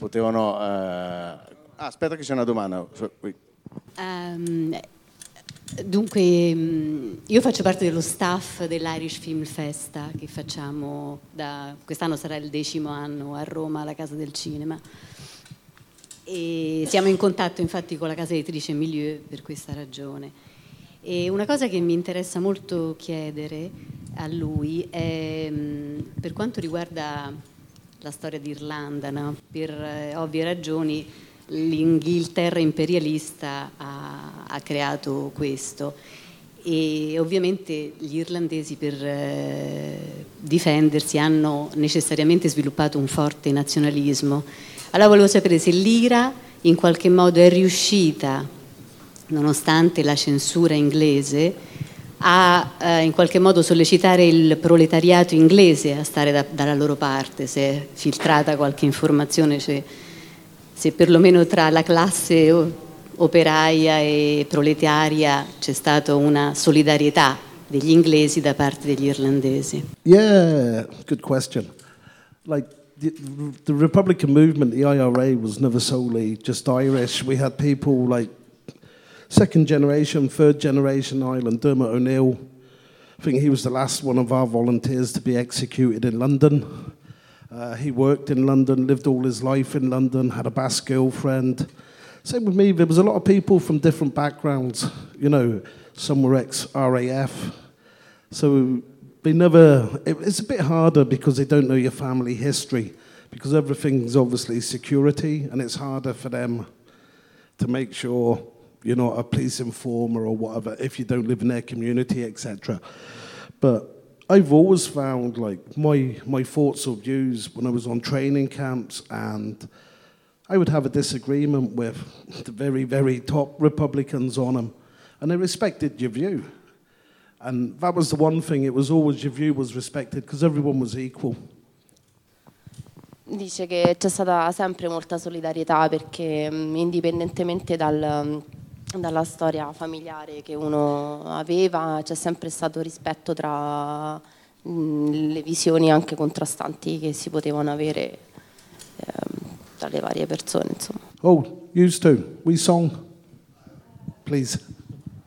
potevano eh... ah, aspetta che c'è una domanda. Um, Dunque, io faccio parte dello staff dell'Irish Film Festa che facciamo da quest'anno, sarà il decimo anno a Roma alla Casa del Cinema, e siamo in contatto infatti con la casa editrice Milieu per questa ragione. E una cosa che mi interessa molto chiedere a lui è, per quanto riguarda la storia d'Irlanda, no? Per eh, ovvie ragioni l'Inghilterra imperialista ha, ha creato questo, e ovviamente gli irlandesi per eh, difendersi hanno necessariamente sviluppato un forte nazionalismo. Allora volevo sapere se l'Ira in qualche modo è riuscita, nonostante la censura inglese, a eh, in qualche modo sollecitare il proletariato inglese a stare da, dalla loro parte, se è filtrata qualche informazione, cioè se perlomeno tra la classe operaia e proletaria c'è stata una solidarietà degli inglesi da parte degli irlandesi. Yeah, good question. Like the, the Republican movement, the I R A, was never solely just Irish. We had people like second generation, third generation Ireland. Dermot O'Neill, I think he was the last one of our volunteers to be executed in London. Uh, he worked in London, lived all his life in London, had a Basque girlfriend. Same with me, there was a lot of people from different backgrounds. You know, some were ex-R A F. So they never, it, it's a bit harder because they don't know your family history, because everything's obviously security, and it's harder for them to make sure you're not a police informer or whatever if you don't live in their community, et cetera. But I've always found like my my thoughts or views when I was on training camps, and I would have a disagreement with the very, very top Republicans on them, and they respected your view. And that was the one thing, it was always your view was respected because everyone was equal. Dice che c'è stata sempre molta solidarietà perché indipendentemente dal dalla storia familiare che uno aveva, c'è sempre stato rispetto tra mh, le visioni anche contrastanti che si potevano avere ehm, tra le varie persone, insomma. Oh, used to. We song, please.